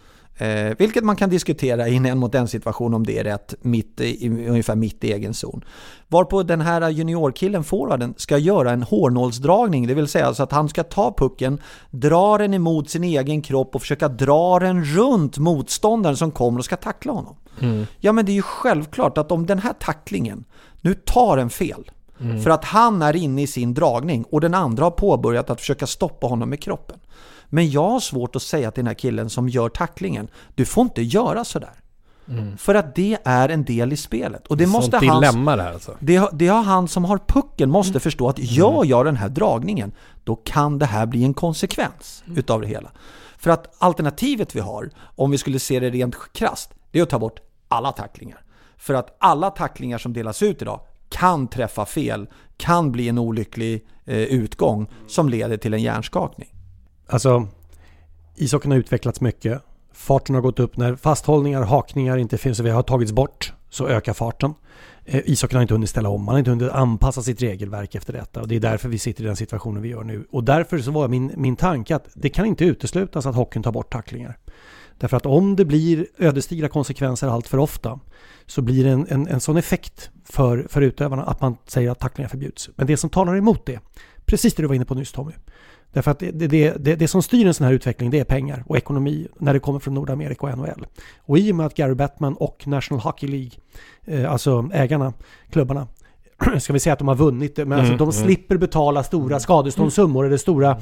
S5: Vilket man kan diskutera i en 1-mot-1 situation om det är rätt ungefär mitt i egen zon. Varpå den här juniorkillen, forwarden, ska göra en hårnålsdragning. Det vill säga alltså att han ska ta pucken, dra den emot sin egen kropp och försöka dra den runt motståndaren som kommer och ska tackla honom. Ja, men det är ju självklart att om den här tacklingen nu tar en fel för att han är inne i sin dragning och den andra har påbörjat att försöka stoppa honom med kroppen. Men jag har svårt att säga till den här killen som gör tacklingen, du får inte göra sådär. För att det är en del i spelet. Och det måste
S3: dilemma det här alltså.
S5: Det har han som har pucken måste förstå att gör jag den här dragningen, då kan det här bli en konsekvens utav det hela. För att alternativet vi har, om vi skulle se det rent krasst, det är att ta bort alla tacklingar. För att alla tacklingar som delas ut idag kan träffa fel, kan bli en olycklig utgång som leder till en hjärnskakning. Alltså,
S4: ishockeyn har utvecklats mycket. Farten har gått upp. När fasthållningar, hakningar inte finns och vi har tagits bort, så ökar farten. Ishockeyn har inte hunnit ställa om. Man har inte hunnit anpassa sitt regelverk efter detta. Och det är därför vi sitter i den situationen vi gör nu. Och därför så var min tanke att det kan inte uteslutas att hockeyn tar bort tacklingar. Därför att om det blir ödesdigra konsekvenser allt för ofta, så blir det en sån effekt för utövarna att man säger att tacklingar förbjuds. Men det som talar emot det, precis det du var inne på nyss, Tommy. Därför att det som styr en sån här utveckling, det är pengar och ekonomi när det kommer från Nordamerika och NHL. Och i och med att Gary Bettman och National Hockey League, alltså ägarna, klubbarna, ska vi säga att de har vunnit det, men alltså de slipper betala stora skadeståndssummor eller stora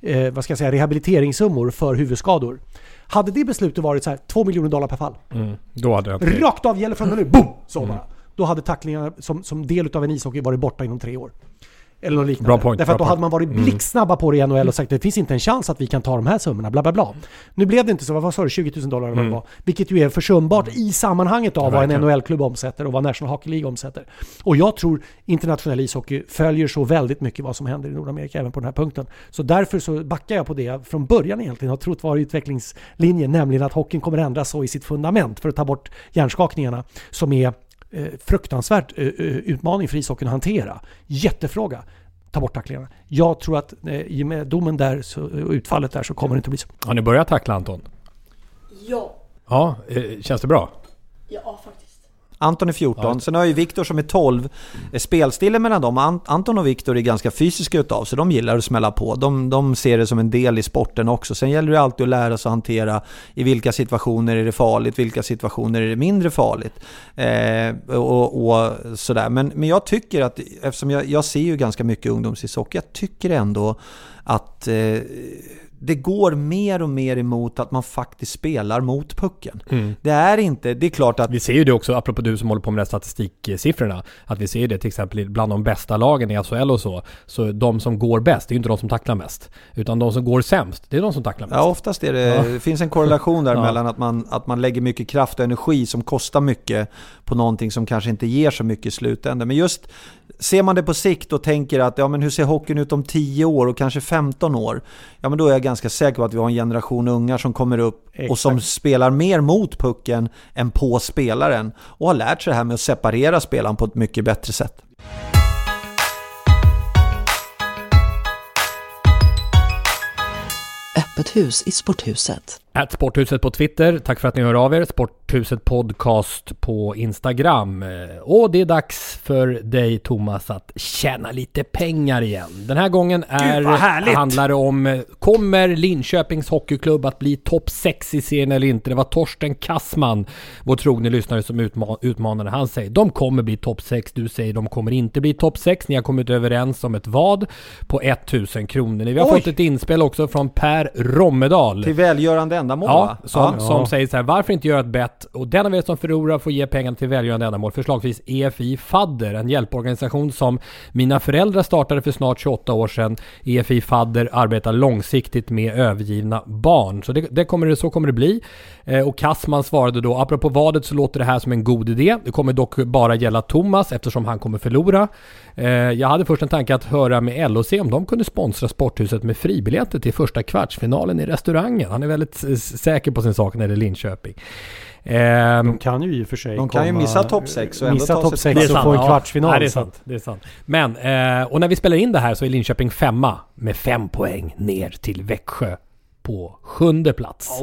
S4: rehabiliteringssummor för huvudskador. Hade det beslutet varit så här $2 miljoner per fall,
S3: då hade jag
S4: rakt av gäller från nu, boom, så bara. Då hade tacklingarna som del av en ishockey varit borta inom 3 år. Eller något liknande.
S3: Bra point,
S4: därför att då hade man varit blixtsnabba på det i NHL och sagt att det finns inte en chans att vi kan ta de här summorna, bla bla bla. Nu blev det inte så, vad sa du, $20,000 eller vad det var. Vilket ju är försumbart i sammanhanget av vad en NHL-klubb omsätter och vad National Hockey League omsätter. Och jag tror internationell ishockey följer så väldigt mycket vad som händer i Nordamerika även på den här punkten. Så därför så backar jag på det jag från början egentligen har trott var utvecklingslinjen, nämligen att hockeyn kommer ändras så i sitt fundament för att ta bort hjärnskakningarna som är fruktansvärt utmaning för ishockeyn att hantera. Jättefråga. Ta bort tacklingarna. Jag tror att i och med domen där och utfallet där så kommer det inte bli så.
S3: Har ni börjat tackla, Anton?
S7: Ja.
S3: Ja, känns det bra?
S7: Ja, faktiskt.
S5: Anton är 14, sen har ju Viktor som är 12. Spelstilen mellan dem, Anton och Viktor är ganska fysiska utav, så de gillar att smälla på. De ser det som en del i sporten också. Sen gäller det alltid att lära sig att hantera i vilka situationer är det farligt, vilka situationer är det mindre farligt. Och sådär. Men jag tycker att, eftersom jag ser ju ganska mycket ungdomsishockey, jag tycker ändå att det går mer och mer emot att man faktiskt spelar mot pucken. Det är klart att...
S3: Vi ser ju det också, apropå du som håller på med de statistiksiffrorna, att vi ser det till exempel bland de bästa lagen i SHL och så de som går bäst, det är ju inte de som tacklar mest, utan de som går sämst, det är de som tacklar mest.
S5: Ja, oftast är det, det finns en korrelation där mellan att man lägger mycket kraft och energi som kostar mycket på någonting som kanske inte ger så mycket i slutändan. Men just ser man det på sikt och tänker att men hur ser hockeyn ut om 10 år och kanske 15 år? Ja, men då är jag ganska säker på att vi har en generation ungar som kommer upp och som spelar mer mot pucken än på spelaren och har lärt sig det här med att separera spelaren på ett mycket bättre sätt.
S6: Öppet hus i Sporthuset.
S3: Sporthuset på Twitter. Tack för att ni hör av er. Sporthuset podcast på Instagram. Och det är dags för dig, Thomas, att tjäna lite pengar igen. Den här gången handlar det om, kommer Linköpings hockeyklubb att bli topp 6 i serien eller inte? Det var Torsten Kassman, vår trogne lyssnare, som utmanade. Han säger, de kommer bli topp 6. Du säger, de kommer inte bli topp 6. Ni har kommit överens om ett vad på 1000 kronor. Vi har fått ett inspel också från Per Rommedal.
S5: Till välgörande ändamål,
S3: som säger så här, varför inte göra ett bett och den av er som förlorar får ge pengar till välgörande ändamål, förslagsvis EFI Fadder, en hjälporganisation som mina föräldrar startade för snart 28 år sedan. EFI Fadder arbetar långsiktigt med övergivna barn. Så så kommer det bli. Och Kassman svarade då, apropå vadet så låter det här som en god idé. Det kommer dock bara gälla Thomas eftersom han kommer förlora. Jag hade först en tanke att höra med LOC om de kunde sponsra Sporthuset med fribiljetter till första kvartsfinalen i restaurangen. Han är väldigt säker på sin sak när det är Linköping.
S4: De kan ju i och för sig
S5: missa topp 6 och ändå
S4: missa topp 6 och få en kvartsfinal.
S3: Ja, det är sant. Men, och när vi spelar in det här så är Linköping 5 med 5 poäng ner till Växjö på 7:e plats.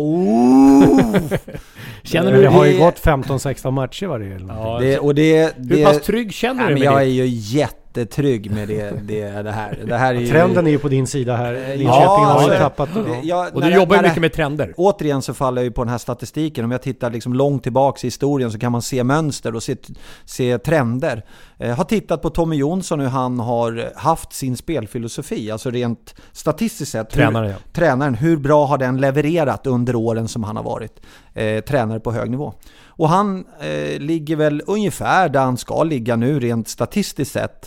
S4: Känner du det har ju gått 15-16 matcher var det ju.
S3: Hur pass trygg känner du med
S5: jag är ju jättetrygg med det här. Det här är ju...
S4: Trenden är ju på din sida här. Linköping har ju tappat.
S3: Och du jobbar ju mycket med trender.
S5: Återigen så faller jag ju på den här statistiken. Om jag tittar liksom långt tillbaka i historien så kan man se mönster och se trender. Jag har tittat på Tommy Jonsson hur han har haft sin spelfilosofi. Alltså rent statistiskt sett. Tränaren, hur bra har den levererat under åren som han har varit tränare på hög nivå. Och han ligger väl ungefär där han ska ligga nu rent statistiskt sett.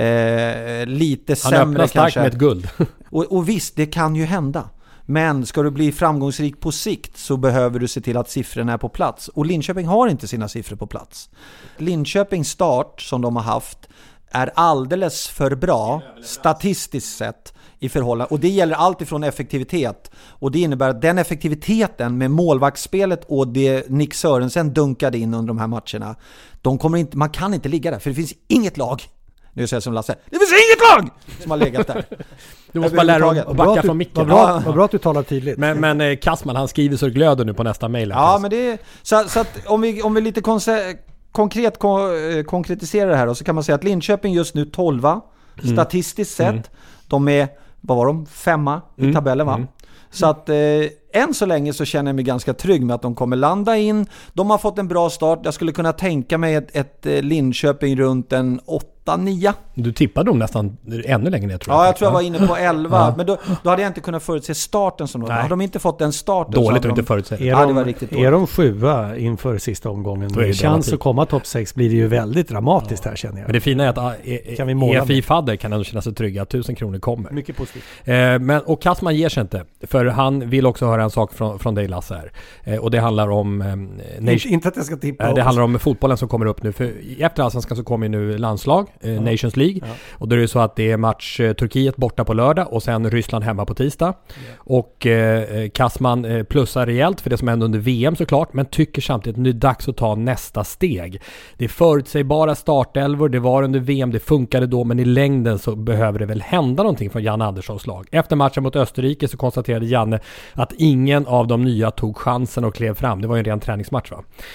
S5: Lite sämre kanske. Han öppnar starkt
S3: med ett guld.
S5: och visst, det kan ju hända. Men ska du bli framgångsrik på sikt så behöver du se till att siffrorna är på plats. Och Linköping har inte sina siffror på plats. Linköpings start som de har haft är alldeles för bra statistiskt sett i förhållande. Och det gäller allt ifrån effektivitet. Och det innebär att den effektiviteten med målvaktsspelet och det Nick Sörensen dunkade in under de här matcherna, man kan inte ligga där. För det finns inget lag. Nu säger jag som Lasse. Det finns inget lag som har legat där.
S3: Du måste bara lära dig att backa från micken.
S4: Vad bra att du talar tydligt.
S3: Men Kassman, han skriver så glöder nu på nästa mejl.
S5: Ja, men det är, så att om vi lite konkret konkretiserar det här då, så kan man säga att Linköping just nu 12 statistiskt sett. De är, vad var de? 5 i tabellen va? Så att än så länge så känner jag mig ganska trygg med att de kommer landa in. De har fått en bra start. Jag skulle kunna tänka mig ett Linköping runt en 8-9.
S3: Du tippade dem nästan ännu längre ner, tror jag.
S5: Ja, jag tror jag var inne på 11. Men då hade jag inte kunnat förutse starten som de. Har de inte fått den starten?
S3: Dåligt att inte förutse.
S5: Det var riktigt dåligt.
S4: Är de 7 inför sista omgången? Det chans att komma topp 6 blir det ju väldigt dramatiskt här, känner jag.
S3: Men det fina är att EFI Fadder kan ändå känna sig trygga att 1000 kronor kommer.
S4: Mycket positivt.
S3: Och Kassman ger sig inte. För han vill också höra en sak från dig, Lasse, här. Och det handlar om
S4: inte att jag ska tippa.
S3: Det handlar om fotbollen som kommer upp nu. För efter Allsvenskan så kommer nu landslag, Nations League. Ja. Och då är det så att det är match Turkiet borta på lördag och sen Ryssland hemma på tisdag. Ja. Och Kassman plussar rejält för det som hände under VM såklart, men tycker samtidigt att det är dags att ta nästa steg. Det är förutsägbara startelvor, det var under VM, det funkade då, men i längden så behöver det väl hända någonting från Janne Anderssons lag. Efter matchen mot Österrike så konstaterade Janne att ingen av de nya tog chansen och klev fram. Det var ju en ren träningsmatch, va?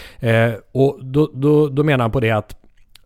S3: Och då menar han på det att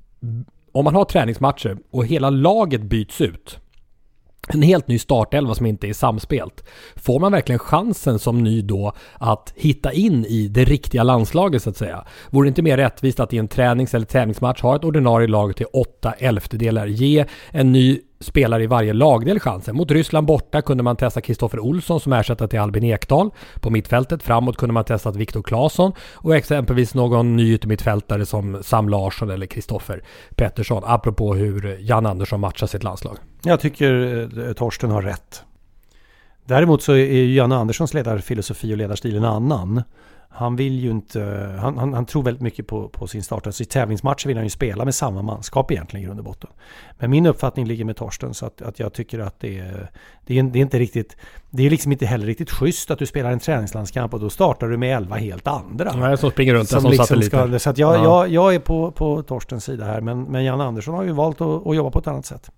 S3: om man har träningsmatcher och hela laget byts ut, en helt ny startelva som inte är samspelt, får man verkligen chansen som ny då att hitta in i det riktiga landslaget, så att säga? Vore det inte mer rättvist att i en tränings- eller tävlingsmatch ha ett ordinarie lag till 8/11 ge en ny spelare i varje lagdel chansen? Mot Ryssland borta kunde man testa Kristoffer Olsson som ersättare till Albin Ekdal på mittfältet. Framåt kunde man testa Viktor Claesson och exempelvis någon ny yttermittfältare som Sam Larsson eller Kristoffer Pettersson, apropå hur Jan Andersson matchar sitt landslag.
S4: Jag tycker Torsten har rätt. Däremot så är Jan Anderssons ledarfilosofi och ledarstil en annan. Han vill ju inte, han tror väldigt mycket på sin start. Alltså i tävlingsmatcher vill han ju spela med samma manskap egentligen i grund och botten. Men min uppfattning ligger med Torsten, så att jag tycker att det är inte riktigt, det är liksom inte heller riktigt schysst att du spelar en träningslandskamp och då startar du med 11 helt andra.
S3: Nej, som springer runt som
S4: liksom så att jag är på Torstens sida här, men Jan Andersson har ju valt att jobba på ett annat sätt.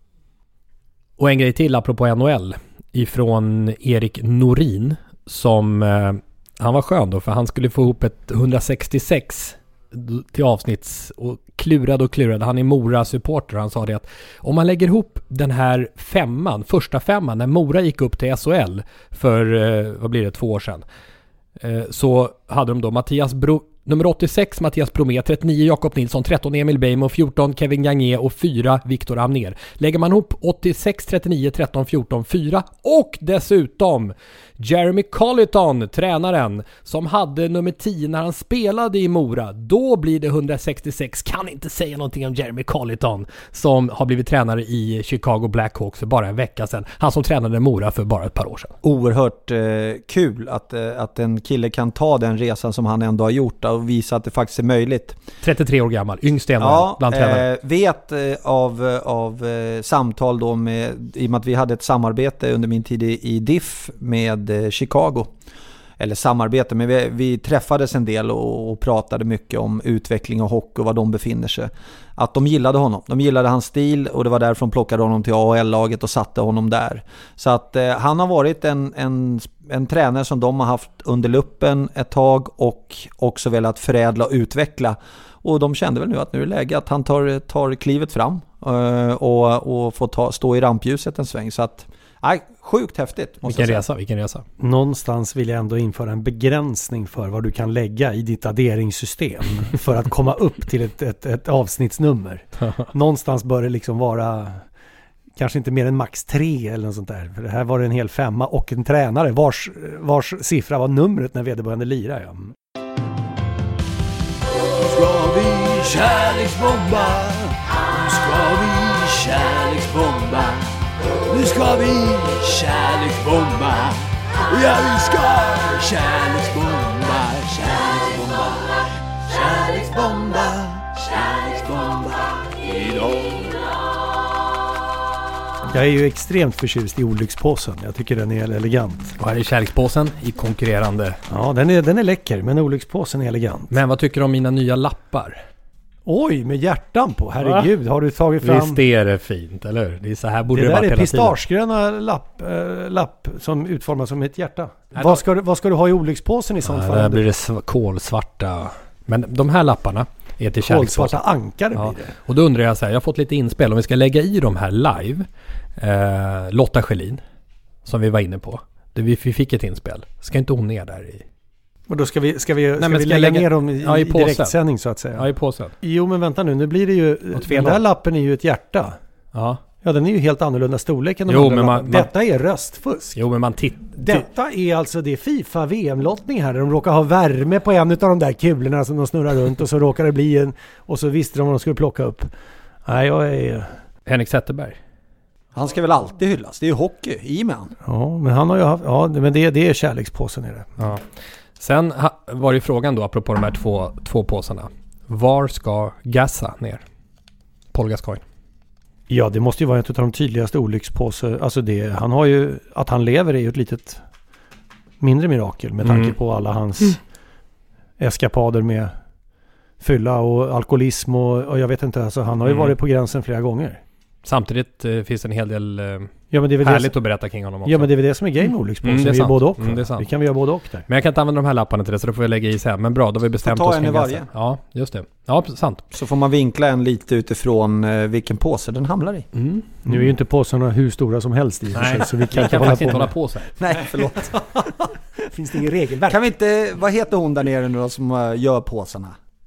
S3: Och en grej till apropå NHL ifrån Erik Norin som Han var skön då, för han skulle få ihop ett 166 till avsnitts och klurade. Han är Mora-supporter. Han sa det att om man lägger ihop den här första femman, när Mora gick upp till SHL för, 2 år sedan, så hade de då nummer 86 Mattias Bromé, 39 Jakob Nilsson, 13 Emil Beijmo, 14 Kevin Gagné och 4 Viktor Amner. Lägger man ihop 86, 39, 13, 14, 4 och dessutom Jeremy Colliton, tränaren som hade nummer 10 när han spelade i Mora, då blir det 166. Kan inte säga någonting om Jeremy Colliton som har blivit tränare i Chicago Blackhawks för bara en vecka sedan. Han som tränade Mora för bara ett par år sedan.
S5: Oerhört kul att en kille kan ta den resan som han ändå har gjort och visa att det faktiskt är möjligt. 33 år gammal, yngst bland tränare. Vet av samtal då i och med att vi hade ett samarbete under min tid i DIF med Chicago. Eller samarbete, men vi träffades en del och pratade mycket om utveckling och hockey och var de befinner sig. Att de gillade honom. De gillade hans stil och det var därför de plockade honom till AHL-laget och satte honom där. Så att han har varit en tränare som de har haft under luppen ett tag och också velat förädla och utveckla. Och de kände väl nu att nu är det läge att han tar klivet fram och får stå i rampljuset en sväng. Så att sjukt häftigt.
S3: Vilken resa.
S4: Någonstans vill jag ändå införa en begränsning för vad du kan lägga i ditt adderingssystem för att komma upp till ett avsnittsnummer. Någonstans bör det liksom vara kanske inte mer än max 3 eller något sånt där. För det här var det en hel 5 och en tränare vars siffra var numret när vederbörande lirar. Ja.
S9: Ska vi kärleksbomba? Ska vi kärleksbomba? Nu ska vi kärleksbomba. Ja, vi ska kärleksbomba. Kärleksbomba. Kärleksbomba. Kärleksbomba idag.
S4: Jag är ju extremt förtjust i olyckspåsen. Jag tycker den är elegant.
S3: Vad är kärlekspåsen i konkurrerande?
S4: Ja, den är läcker, men olyckspåsen är elegant.
S3: Men vad tycker du om mina nya lappar?
S4: Oj, med hjärtan på. Herregud, har du tagit fram...
S3: Visst är det fint, eller hur? Det är så här borde det vara hela tiden.
S4: Det där är pistagegröna lapp som utformas som ett hjärta. Vad ska du ha i olyckspåsen i sånt fall?
S3: Där blir det kolsvarta. Men de här lapparna är till kärlekspåsen.
S4: Kolsvarta ankare blir det.
S3: Och då undrar jag så här, jag har fått lite inspel. Om vi ska lägga i de här live, Lotta Schelin, som vi var inne på. Vi fick ett inspel. Ska inte hon ner där i...
S4: Och då ska vi lägga ner dem i direktsändning så att säga.
S3: Ja, i påsen.
S4: Jo, men vänta nu blir det ju... Den där lappen är ju ett hjärta.
S3: Ja.
S4: Ja, den är ju helt annorlunda storlek än de andra. Detta är röstfusk.
S3: Jo, men
S4: Detta är alltså det FIFA-VM-lottning här. Där de råkar ha värme på en av de där kulorna som de snurrar runt och så råkar det bli en... Och så visste de vad de skulle plocka upp. Nej, jag är...
S3: Henrik Zetterberg.
S5: Han ska väl alltid hyllas. Det är ju hockey i man.
S4: Ja, men han har ju haft... Ja, men det är kärlekspåsen är det.
S3: Ja. Sen var det frågan då, apropå de här två påsarna. Var ska Gassa ner? Paul Gascoigne.
S4: Ja, det måste ju vara ett av de tydligaste olyckspåsar. Alltså han har ju... Att han lever är ju ett litet mindre mirakel med tanke på alla hans eskapader med fylla och alkoholism och jag vet inte. Alltså han har ju varit på gränsen flera gånger.
S3: Samtidigt finns det en hel del
S4: det
S3: härligt att berätta kring honom också.
S4: Ja, men det är väl det som är game olyckspåsen. Vi är både och.
S3: Det är sant.
S4: Vi kan göra både och där.
S3: Men jag kan inte använda de här lapparna till det, så då får jag lägga i sen. Men bra, då har vi bestämt oss.
S5: Ta en i varje.
S3: Ja, just det. Ja, sant.
S5: Så får man vinkla en lite utifrån vilken påse den hamnar i.
S4: Nu är ju inte påsarna hur stora som helst i och för sig, så vi kan
S3: faktiskt inte hålla på sig.
S5: Nej, förlåt.
S4: Finns det inget regelverk?
S5: Kan vi inte... Vad heter hon där nere nu då som gör påsarna?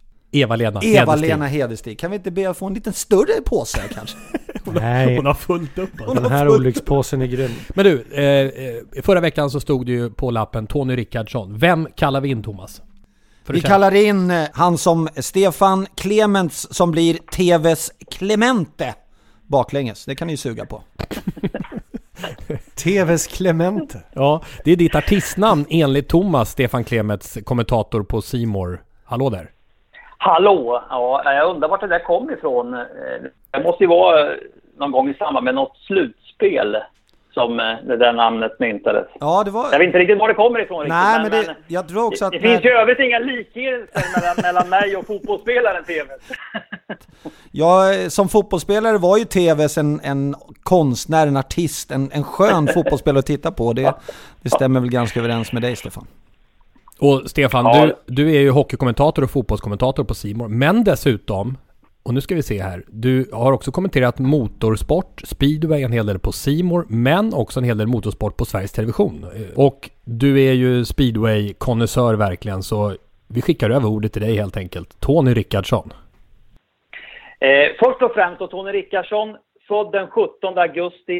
S3: Eva-Lena
S5: Hedestig. Kan vi inte be att få en lite större påse kanske?
S4: Nej.
S3: Hon har fullt upp.
S4: Den här olyckspåsen är grym.
S3: Men du, förra veckan så stod det ju på lappen Tony Rickardsson. Vem kallar vi in, Thomas?
S5: Vi kallar in han som Stefan Clements som blir TV:s Clemente baklänges. Det kan ni ju suga på.
S4: TV:s Clemente.
S3: Ja, det är ditt artistnamn enligt Thomas, Stefan Clements, kommentator på C More. Hallå där.
S10: Hallå, ja, jag undrar vart det där kom ifrån. Det måste ju vara någon gång i samband med något slutspel som det där namnet myntades.
S5: Ja, det var...
S10: Jag vet inte riktigt var det kommer ifrån.
S5: Nej, riktigt, men jag tror också att...
S10: Det finns ju övrigt inga likheter mellan mig och fotbollsspelaren TV.
S5: Jag som fotbollsspelare var ju TV:s en konstnär, en artist, en skön fotbollsspelare att titta på. Det stämmer väl ganska överens med dig, Stefan.
S3: Och Stefan, du är ju hockeykommentator och fotbollskommentator på C More, men dessutom, och nu ska vi se här, du har också kommenterat motorsport, speedway en hel del på C More, men också en hel del motorsport på Sveriges Television. Och du är ju speedway-konnässör verkligen, så vi skickar över ordet till dig helt enkelt. Tony Rickardsson.
S10: Först och främst så Tony Rickardsson, född den 17 augusti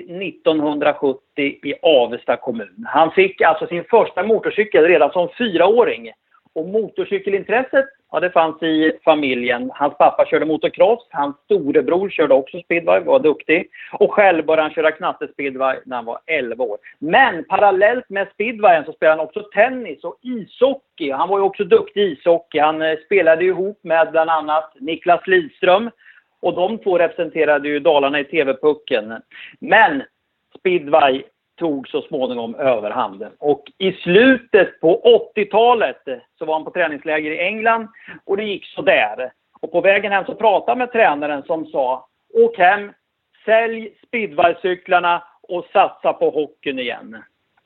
S10: 1970 i Avesta kommun. Han fick alltså sin första motorcykel redan som 4-åring. Och motorcykelintresset, det fanns i familjen. Hans pappa körde motocross, hans storebror körde också speedway, var duktig. Och själv började han köra knattespeedway när han var 11 år. Men parallellt med speedwayen så spelade han också tennis och ishockey. Han var ju också duktig i ishockey. Han spelade ihop med bland annat Niklas Lidström. Och de två representerade ju Dalarna i TV-pucken. Men speedway tog så småningom överhanden. Och i slutet på 80-talet så var han på träningsläger i England. Och det gick så där. Och på vägen hem så pratade han med tränaren som sa: åk hem, sälj speedwaycyklarna och satsa på hockeyn igen.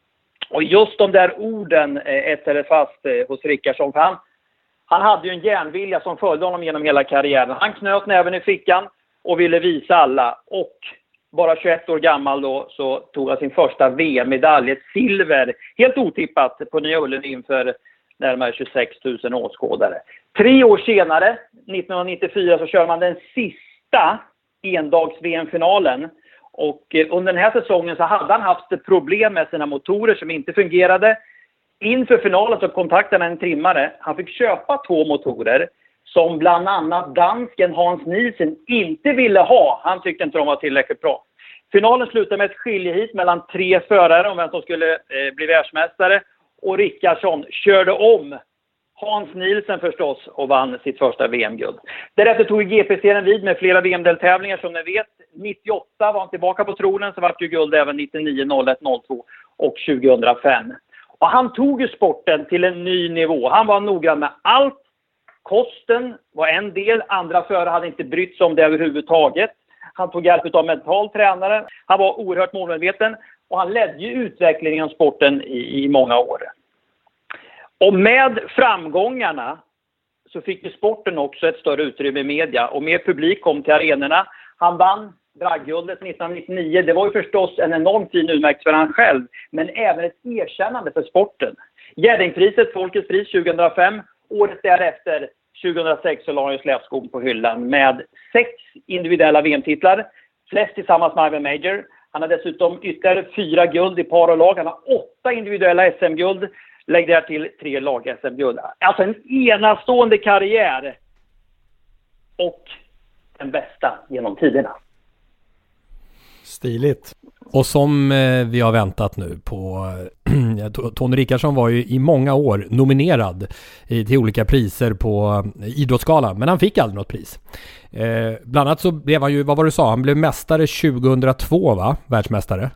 S10: Och just de där orden ettade fast hos Rickardsson. För han hade ju en järnvilja som följde honom genom hela karriären. Han knöt näven i fickan och ville visa alla. Och bara 21 år gammal då så tog han sin första VM-medalj, ett silver, helt otippat på Nya Ullevi inför närmare 26 000 åskådare. 3 år senare, 1994, så kör man den sista endags-VM-finalen. Och under den här säsongen så hade han haft problem med sina motorer som inte fungerade. Inför finalen så kontaktade han en trimmare. Han fick köpa 2 motorer som bland annat dansken Hans Nielsen inte ville ha. Han tyckte inte de var tillräckligt bra. Finalen slutade med ett skiljehit mellan 3 förare om vem som skulle bli världsmästare. Och Rickardsson körde om Hans Nielsen förstås och vann sitt första VM-guld. Därefter tog GP-serien vid med flera VM-deltävlingar som ni vet. 98 var han tillbaka på tronen, så var det ju guld även 99, 01, 02 och 2005. Och han tog ju sporten till en ny nivå. Han var noggrann med allt. Kosten var en del. Andra förare hade inte brytt sig om det överhuvudtaget. Han tog hjälp av mental tränare. Han var oerhört målmedveten. Och han ledde ju utvecklingen av sporten i många år. Och med framgångarna så fick ju sporten också ett större utrymme i media. Och mer publik kom till arenorna. Han vann Bragdguldet 1999. Det var ju förstås en enormt fin utmärkelse för han själv. Men även ett erkännande för sporten. Gärdingpriset, Folkets pris 2005. Året därefter, 2006, så la han ju släpskon på hyllan med 6 individuella VM-titlar. Flest tillsammans med Ivan Major. Han har dessutom ytterligare 4 guld i par och lag. Han har 8 individuella SM-guld. Lägg där till 3 lag-SM-guld. Alltså en enastående karriär. Och den bästa genom tiderna.
S4: Stiligt.
S3: Och som vi har väntat nu på, Tony Rickardsson var ju i många år nominerad till olika priser på Idrottsgalan, men han fick aldrig något pris. Bland annat så blev han ju, vad var det du sa, han blev mästare 2002 va? Världsmästare.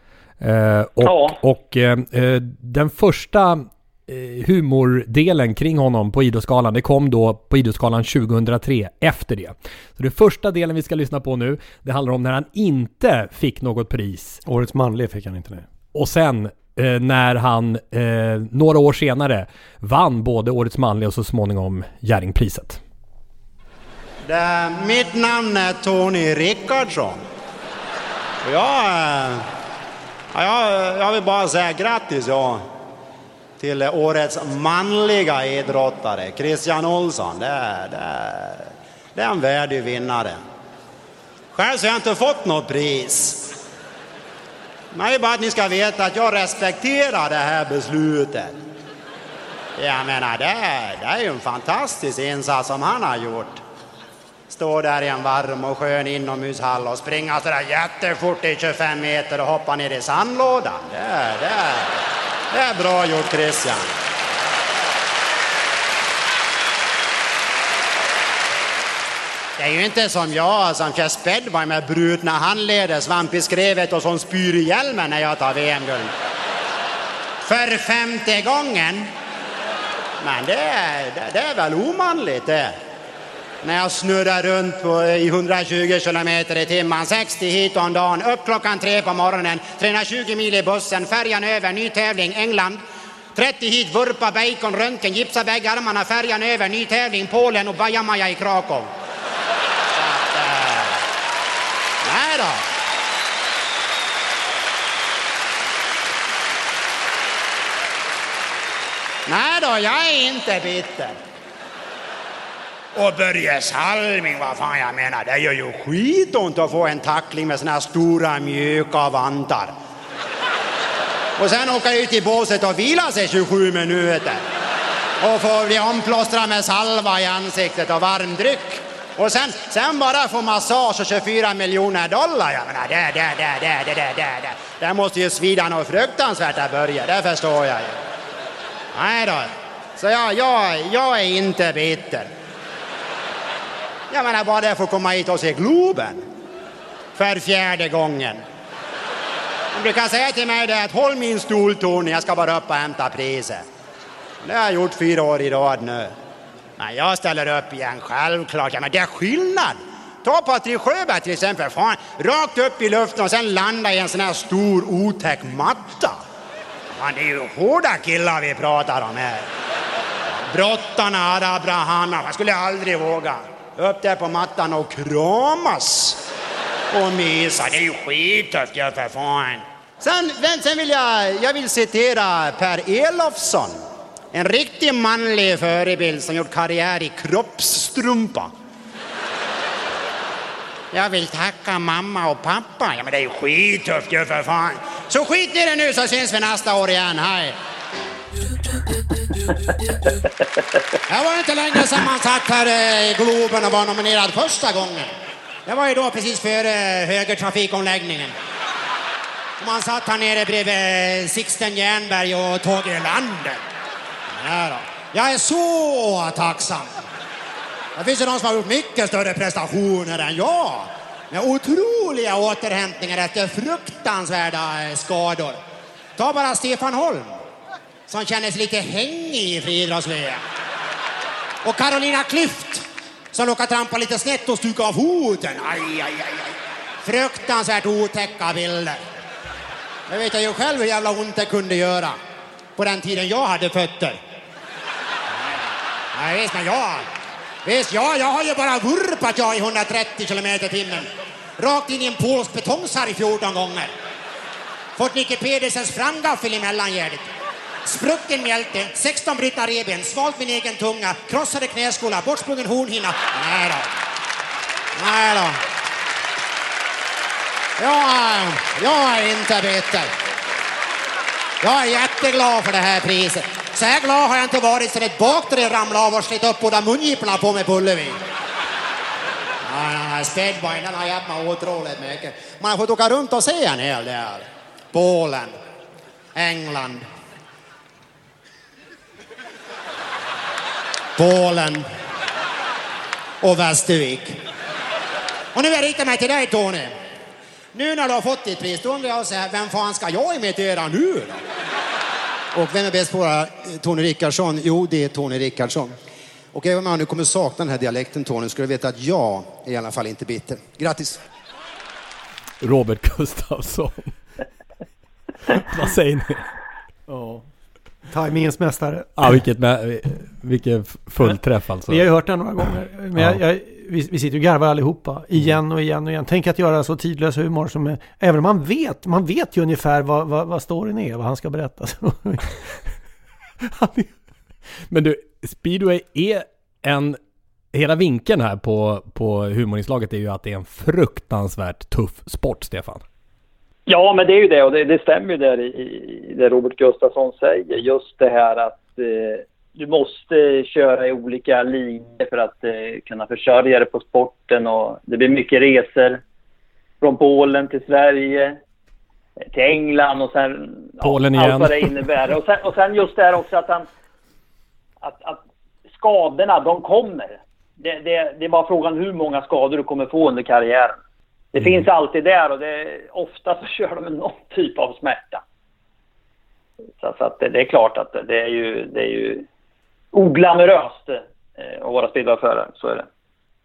S3: Och den första humordelen kring honom på Idrottsgalan, det kom då på Idrottsgalan 2003 efter det. Så det första delen vi ska lyssna på nu, det handlar om när han inte fick något pris.
S4: Årets manlig fick han inte det.
S3: Och sen när han några år senare vann både Årets manlig och så småningom Jerringpriset.
S11: Mitt namn är Tony Rickardsson. Jag vill bara säga grattis till årets manliga idrottare, Christian Olsson. Det är en värdig vinnare. Själv så har jag inte fått något pris. Men det är bara att ni ska veta att jag respekterar det här beslutet. Jag menar, det är ju en fantastisk insats som han har gjort. Stå där i en varm och skön inomhushall och springa sådär jättefort i 25 meter och hoppa ner i sandlådan. Det är bra gjort, Christian. Det är ju inte som jag som kör speedway med brutna handleder, svamp i skrevet och som spyr i hjälmen när jag tar VM-guld. För 5:e gången. Men det är väl omanligt det. När jag snurrar runt i 120 kilometer i timmen, 60 hit om dagen, upp klockan 3 på morgonen, 320 mil i bussen, färjan över, ny tävling, England. 30 hit, vurpa, bacon, röntgen, gipsa bägge armarna, färjan över, ny tävling, Polen och bajamaja i Krakow. Nej då. Nej då, jag är inte bitter. Och Börje Salming, vad fan jag menar, det gör ju skitont att få en tackling med såna här stora mjuka vantar. Och sen åka ut i båset och vila sig 27 minuter. Och få bli omplåstrad med salva i ansiktet och varm dryck. Och sen bara få massage och 24 miljoner dollar. Jag menar, det måste ju svida något fruktansvärt att börja, det förstår jag ju. Nej då, så jag är inte bitter. Jag menar bara det får komma hit och se Globen. För 4:e gången. Om du kan säga till mig det att håll min stol, Tony, jag ska bara upp och hämta priset. Det har jag gjort 4 år i rad nu. Men jag ställer upp igen, självklart. Ja, men det är skillnad. Ta Patrik Sjöberg till exempel. Fan, rakt upp i luften och sen landa i en sån här stor otäck matta. Man, det är ju hårda killar vi pratar om här. Brottarna, Abraham, man skulle aldrig våga. Upp där på mattan och kramas. Och mysa, det är ju skittufft, jag för fan. Sen vill jag vill citera Per Elofsson. En riktig manlig förebild som gjort karriär i kroppsstrumpa. Jag vill tacka mamma och pappa. Ja, men det är ju skittufft, jag för fan. Så skit ner det nu så syns vi nästa år igen, hej. Det var inte länge sedan man satt här i Globen och var nominerad första gången. Det var ju då precis före högertrafikomläggningen. Man satt här nere bredvid Sixten Jernberg och Tage Erlander. Ja då. Jag är så tacksam. Det finns ju någon som har gjort mycket större prestationer än jag. Med otroliga återhämtningar efter fruktansvärda skador. Ta bara Stefan Holm, som känner sig lite hängig i friidrotts-VM. Och Carolina Klüft, som råkar trampa lite snett och stuka av foten. Aj. Fruktansvärt otäcka bilder. Jag vet ju själv hur jävla ont det kunde göra på den tiden jag hade fötter. Nej, visst, men jag har ju bara vurpat jag i 130 km/h. Rakt in i en polsk betongsarg 14 gånger. Fått Nicke Pedersens framgaffel i mellangärdet. Sprucken mjälte, 16 brutna reben, svalt min egen tunga, krossade knäskola, bortsprungen hornhinna. Nej då. Jag är inte bitter. Jag är jätteglad för det här priset. Så här glad har jag inte varit sedan ett bakdrev ramlade av och slitt upp båda mungiporna på mig på Ullevi. Spädbarn, den har hjälpt mig otroligt mycket. Man har fått åka runt och se en hel del. Polen, England, Polen och Västervik. Och nu vill jag rikta mig till dig, Tony. Nu när du har fått ditt pris, då undrar jag så här, vem fan ska jag imitera nu då? Och vem är bäst på Tony Rickardsson? Jo, det är Tony Rickardsson. Och även om jag nu kommer sakna den här dialekten, Tony, ska du veta att jag är i alla fall inte bitter. Grattis!
S3: Robert Gustafsson. Vad säger ni?
S4: Ja. Timingens mästare.
S3: Ja, vilken fullträff alltså.
S4: Vi har ju hört den några gånger. Men vi sitter ju och garvar allihopa. Igen och igen. Tänk att göra så tidlös humor som även om man vet ju ungefär vad storyn är, vad han ska berätta.
S3: Men du, speedway är hela vinkeln här på humorinslaget är ju att det är en fruktansvärt tuff sport, Stefan.
S10: Ja, men det är ju det, och det stämmer ju där i det Robert Gustafsson säger. Just det här att du måste köra i olika linjer för att kunna försörja dig på sporten, och det blir mycket resor från Polen till Sverige, till England och sen
S3: Polen igen.
S10: Allt vad det innebär. Och sen just det här också att skadorna, de kommer. Det är bara frågan hur många skador du kommer få under karriären. Det finns alltid där, och ofta så kör de med någon typ av smärta. Så att det är klart att det är ju oglamoröst att vara speedwayförare, så är det.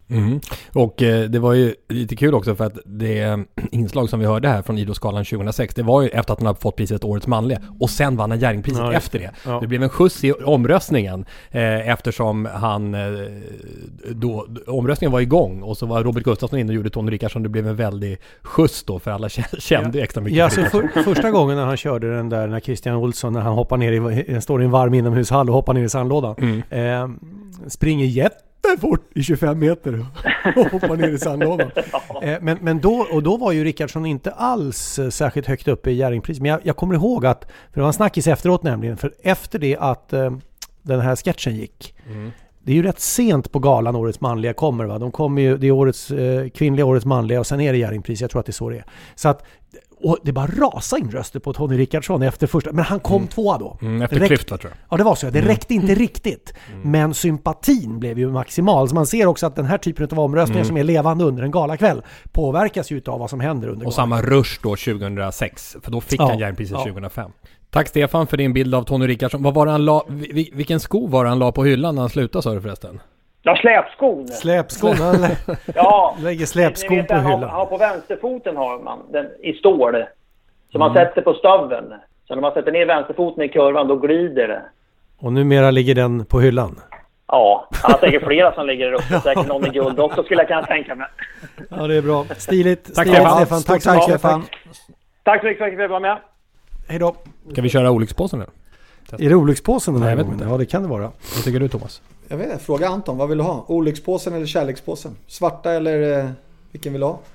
S3: Och det var ju lite kul också för att det inslag som vi hörde här från Idrottsgalan 2006, det var ju efter att han hade fått priset Årets manliga och sen vann han Jerringpriset efter det. Ja. Det blev en skjuts i omröstningen eftersom han då omröstningen var igång och så var Robert Gustafsson inne och gjorde Tony Rickardsson. Det blev en väldig skjuts då för alla kände extra mycket.
S4: Ja, så första gången när han körde den där när Christian Olsson, när han hoppar ner står i en varm inomhushall och hoppar ner i sandlådan, springer jättefort i 25 meter och hoppar ner i sandlådan. Men då var ju Rickardsson inte alls särskilt högt uppe i Jerringpriset. Men jag kommer ihåg att, för det var en snackis efteråt nämligen, för efter det att den här sketchen gick, det är ju rätt sent på galan Årets manliga kommer, va? De kommer ju, det är årets kvinnliga Årets manliga och sen är det Jerringpris, jag tror att det är så det är. Så att, och det bara rasade in röster på Tony Rickardsson efter första, men han kom tvåa då.
S3: Efter Klyfta tror jag.
S4: Ja, det var så. Det räckte inte riktigt. Men sympatin blev ju maximal. Så man ser också att den här typen av omröstningar som är levande under en galakväll påverkas ju av vad som händer under
S3: och samma rush då 2006, för då fick han Jerringpriset 2005. Tack Stefan för din bild av Tony Rickardsson. Vad var det han la, vilken sko var han la på hyllan när han slutade, sa du förresten?
S10: Ja, släpskon.
S4: Släpskon.
S10: Ja,
S4: lägger släpskon på hyllan.
S10: Han på vänsterfoten har man den i stål. Så man sätter på stöveln. Så när man sätter ner vänsterfoten i kurvan, då glider det.
S4: Och numera ligger den på hyllan.
S10: Ja, han har säkert flera som ligger där uppe. Säkert någon i guld också skulle jag kunna tänka mig.
S4: Ja, det är bra. Stiligt.
S3: Tack
S4: Stefan. Tack så mycket.
S10: Tack så mycket för att du var med.
S4: Hej då.
S3: Kan vi köra olyckspåsen nu?
S4: Är det olyckspåsen den här gången? Ja, det kan det vara.
S3: Vad tycker du, Thomas?
S5: Jag vet inte, fråga Anton, vad vill du ha? Olyckspåsen eller kärlekspåsen? Svarta eller vilken vill du ha?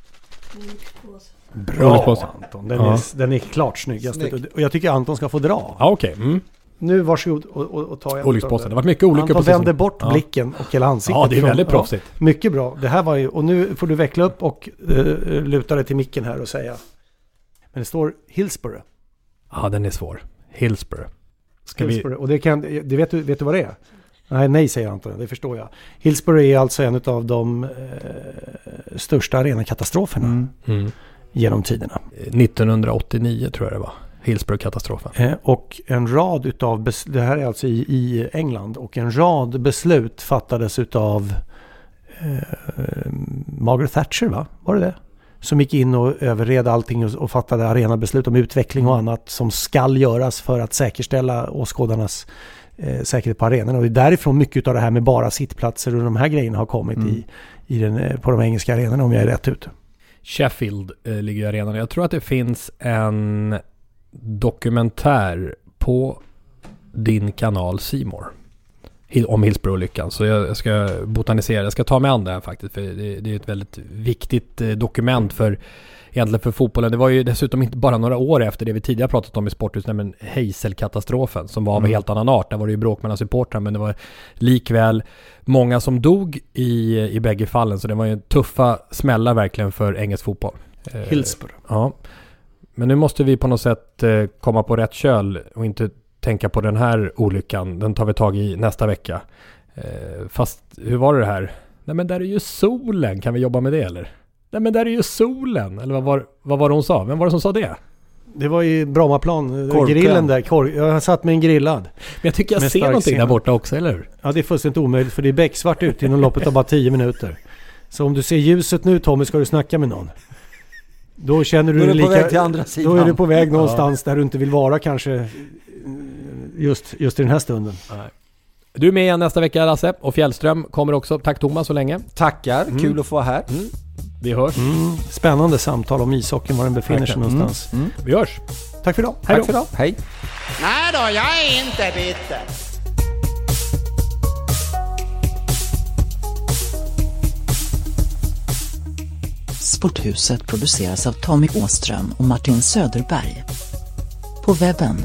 S4: Bra Anton, den är klart snyggast. Och jag tycker Anton ska få dra.
S3: Ja, okej.
S4: Nu varsågod och ta en
S3: olyckspåsen. Det var mycket olyckor
S4: Anton vänder bort blicken och hela ansiktet.
S3: Ja, det är väldigt proffsigt.
S4: Mycket bra. Det här var ju, och nu får du veckla upp och luta dig till micken här och säga. Men det står Hillsborough.
S3: Ja, den är svår. Hillsborough.
S4: Och det vet du vad det är? Nej säger Anton, det förstår jag. Hillsborough är alltså en av de största arenakatastroferna genom tiderna.
S3: 1989 tror jag det var. Hillsborough-katastrofen.
S4: Och en rad utav det här är alltså i England, och en rad beslut fattades utav Margaret Thatcher, va? Var det? Som gick in och överred allting och fattade arenabeslut om utveckling och annat som skall göras för att säkerställa åskådarnas säkerhet på arenan. Och det är därifrån mycket av det här med bara sittplatser och de här grejerna har kommit på de engelska arenorna, om jag är rätt ute. Sheffield
S3: ligger i arenan. Jag tror att det finns en dokumentär på din kanal C More om Hillsborough-olyckan, så jag ska botanisera, jag ska ta mig an det här faktiskt, för det är ett väldigt viktigt dokument egentligen för fotbollen. Det var ju dessutom inte bara några år efter det vi tidigare pratat om i Sporthuset, nämligen Heysel-katastrofen som var av en helt annan art. Där var det ju bråk mellan supportrar, men det var likväl många som dog i bägge fallen, så det var ju tuffa smällar verkligen för engelsk fotboll.
S4: Hillsborough.
S3: Ja. Men nu måste vi på något sätt komma på rätt köl och inte tänka på den här olyckan. Den tar vi tag i nästa vecka. Fast hur var det här? Nej, men där är ju solen. Kan vi jobba med det eller? Nej, men där är ju solen. Eller vad var det hon sa? Vem var det som sa det?
S4: Det var ju Brommaplan, grillen där. Jag har satt med en grillad. Men
S3: jag tycker jag ser någonting där borta också, eller hur?
S4: Ja, det är fullständigt omöjligt, för det är becksvart ute inom loppet av bara 10 minuter. Så om du ser ljuset nu, Tommy, ska du snacka med någon. Då känner du
S5: dig på väg till andra sidan.
S4: Då är du på väg någonstans där du inte vill vara kanske just i den här stunden.
S3: Nej. Du är med igen nästa vecka, Lasse, och Fjällström kommer också. Tack Thomas så länge.
S5: Tackar, kul att få vara här.
S3: Vi hörs.
S4: Spännande samtal om ishockeyn, var den befinner sig någonstans.
S3: Vi hörs.
S4: Tack för idag.
S3: Tack för idag.
S5: Hej.
S9: Nej då, jag är inte bitter.
S12: Sporthuset produceras av Tommy Åström och Martin Söderberg. På webben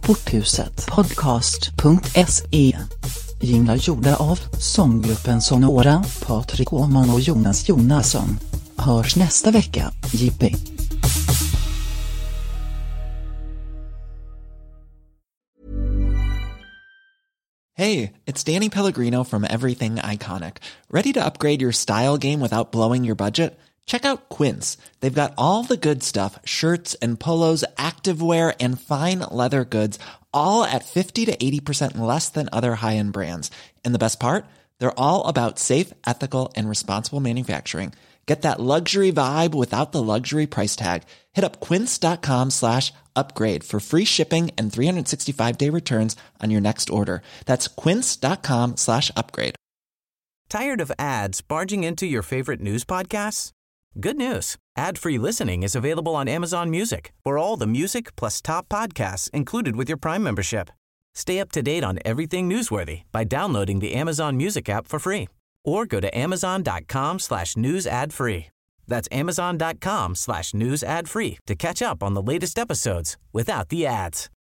S12: sporthusetpodcast.se. Jinglar gjorda av sånggruppen Sonora, Patrik Åman och Jonas Jonasson. Hörs nästa vecka, JP.
S13: Hey, it's Danny Pellegrino from Everything Iconic. Ready to upgrade your style game without blowing your budget? Check out Quince. They've got all the good stuff, shirts and polos, activewear, and fine leather goods, all at 50 to 80% less than other high-end brands. And the best part? They're all about safe, ethical, and responsible manufacturing. Get that luxury vibe without the luxury price tag. Hit up quince.com/upgrade for free shipping and 365-day returns on your next order. That's quince.com/upgrade.
S2: Tired of ads barging into your favorite news podcasts? Good news. Ad-free listening is available on Amazon Music for all the music plus top podcasts included with your Prime membership. Stay up to date on everything newsworthy by downloading the Amazon Music app for free or go to amazon.com/news ad free. That's amazon.com/news ad free to catch up on the latest episodes without the ads.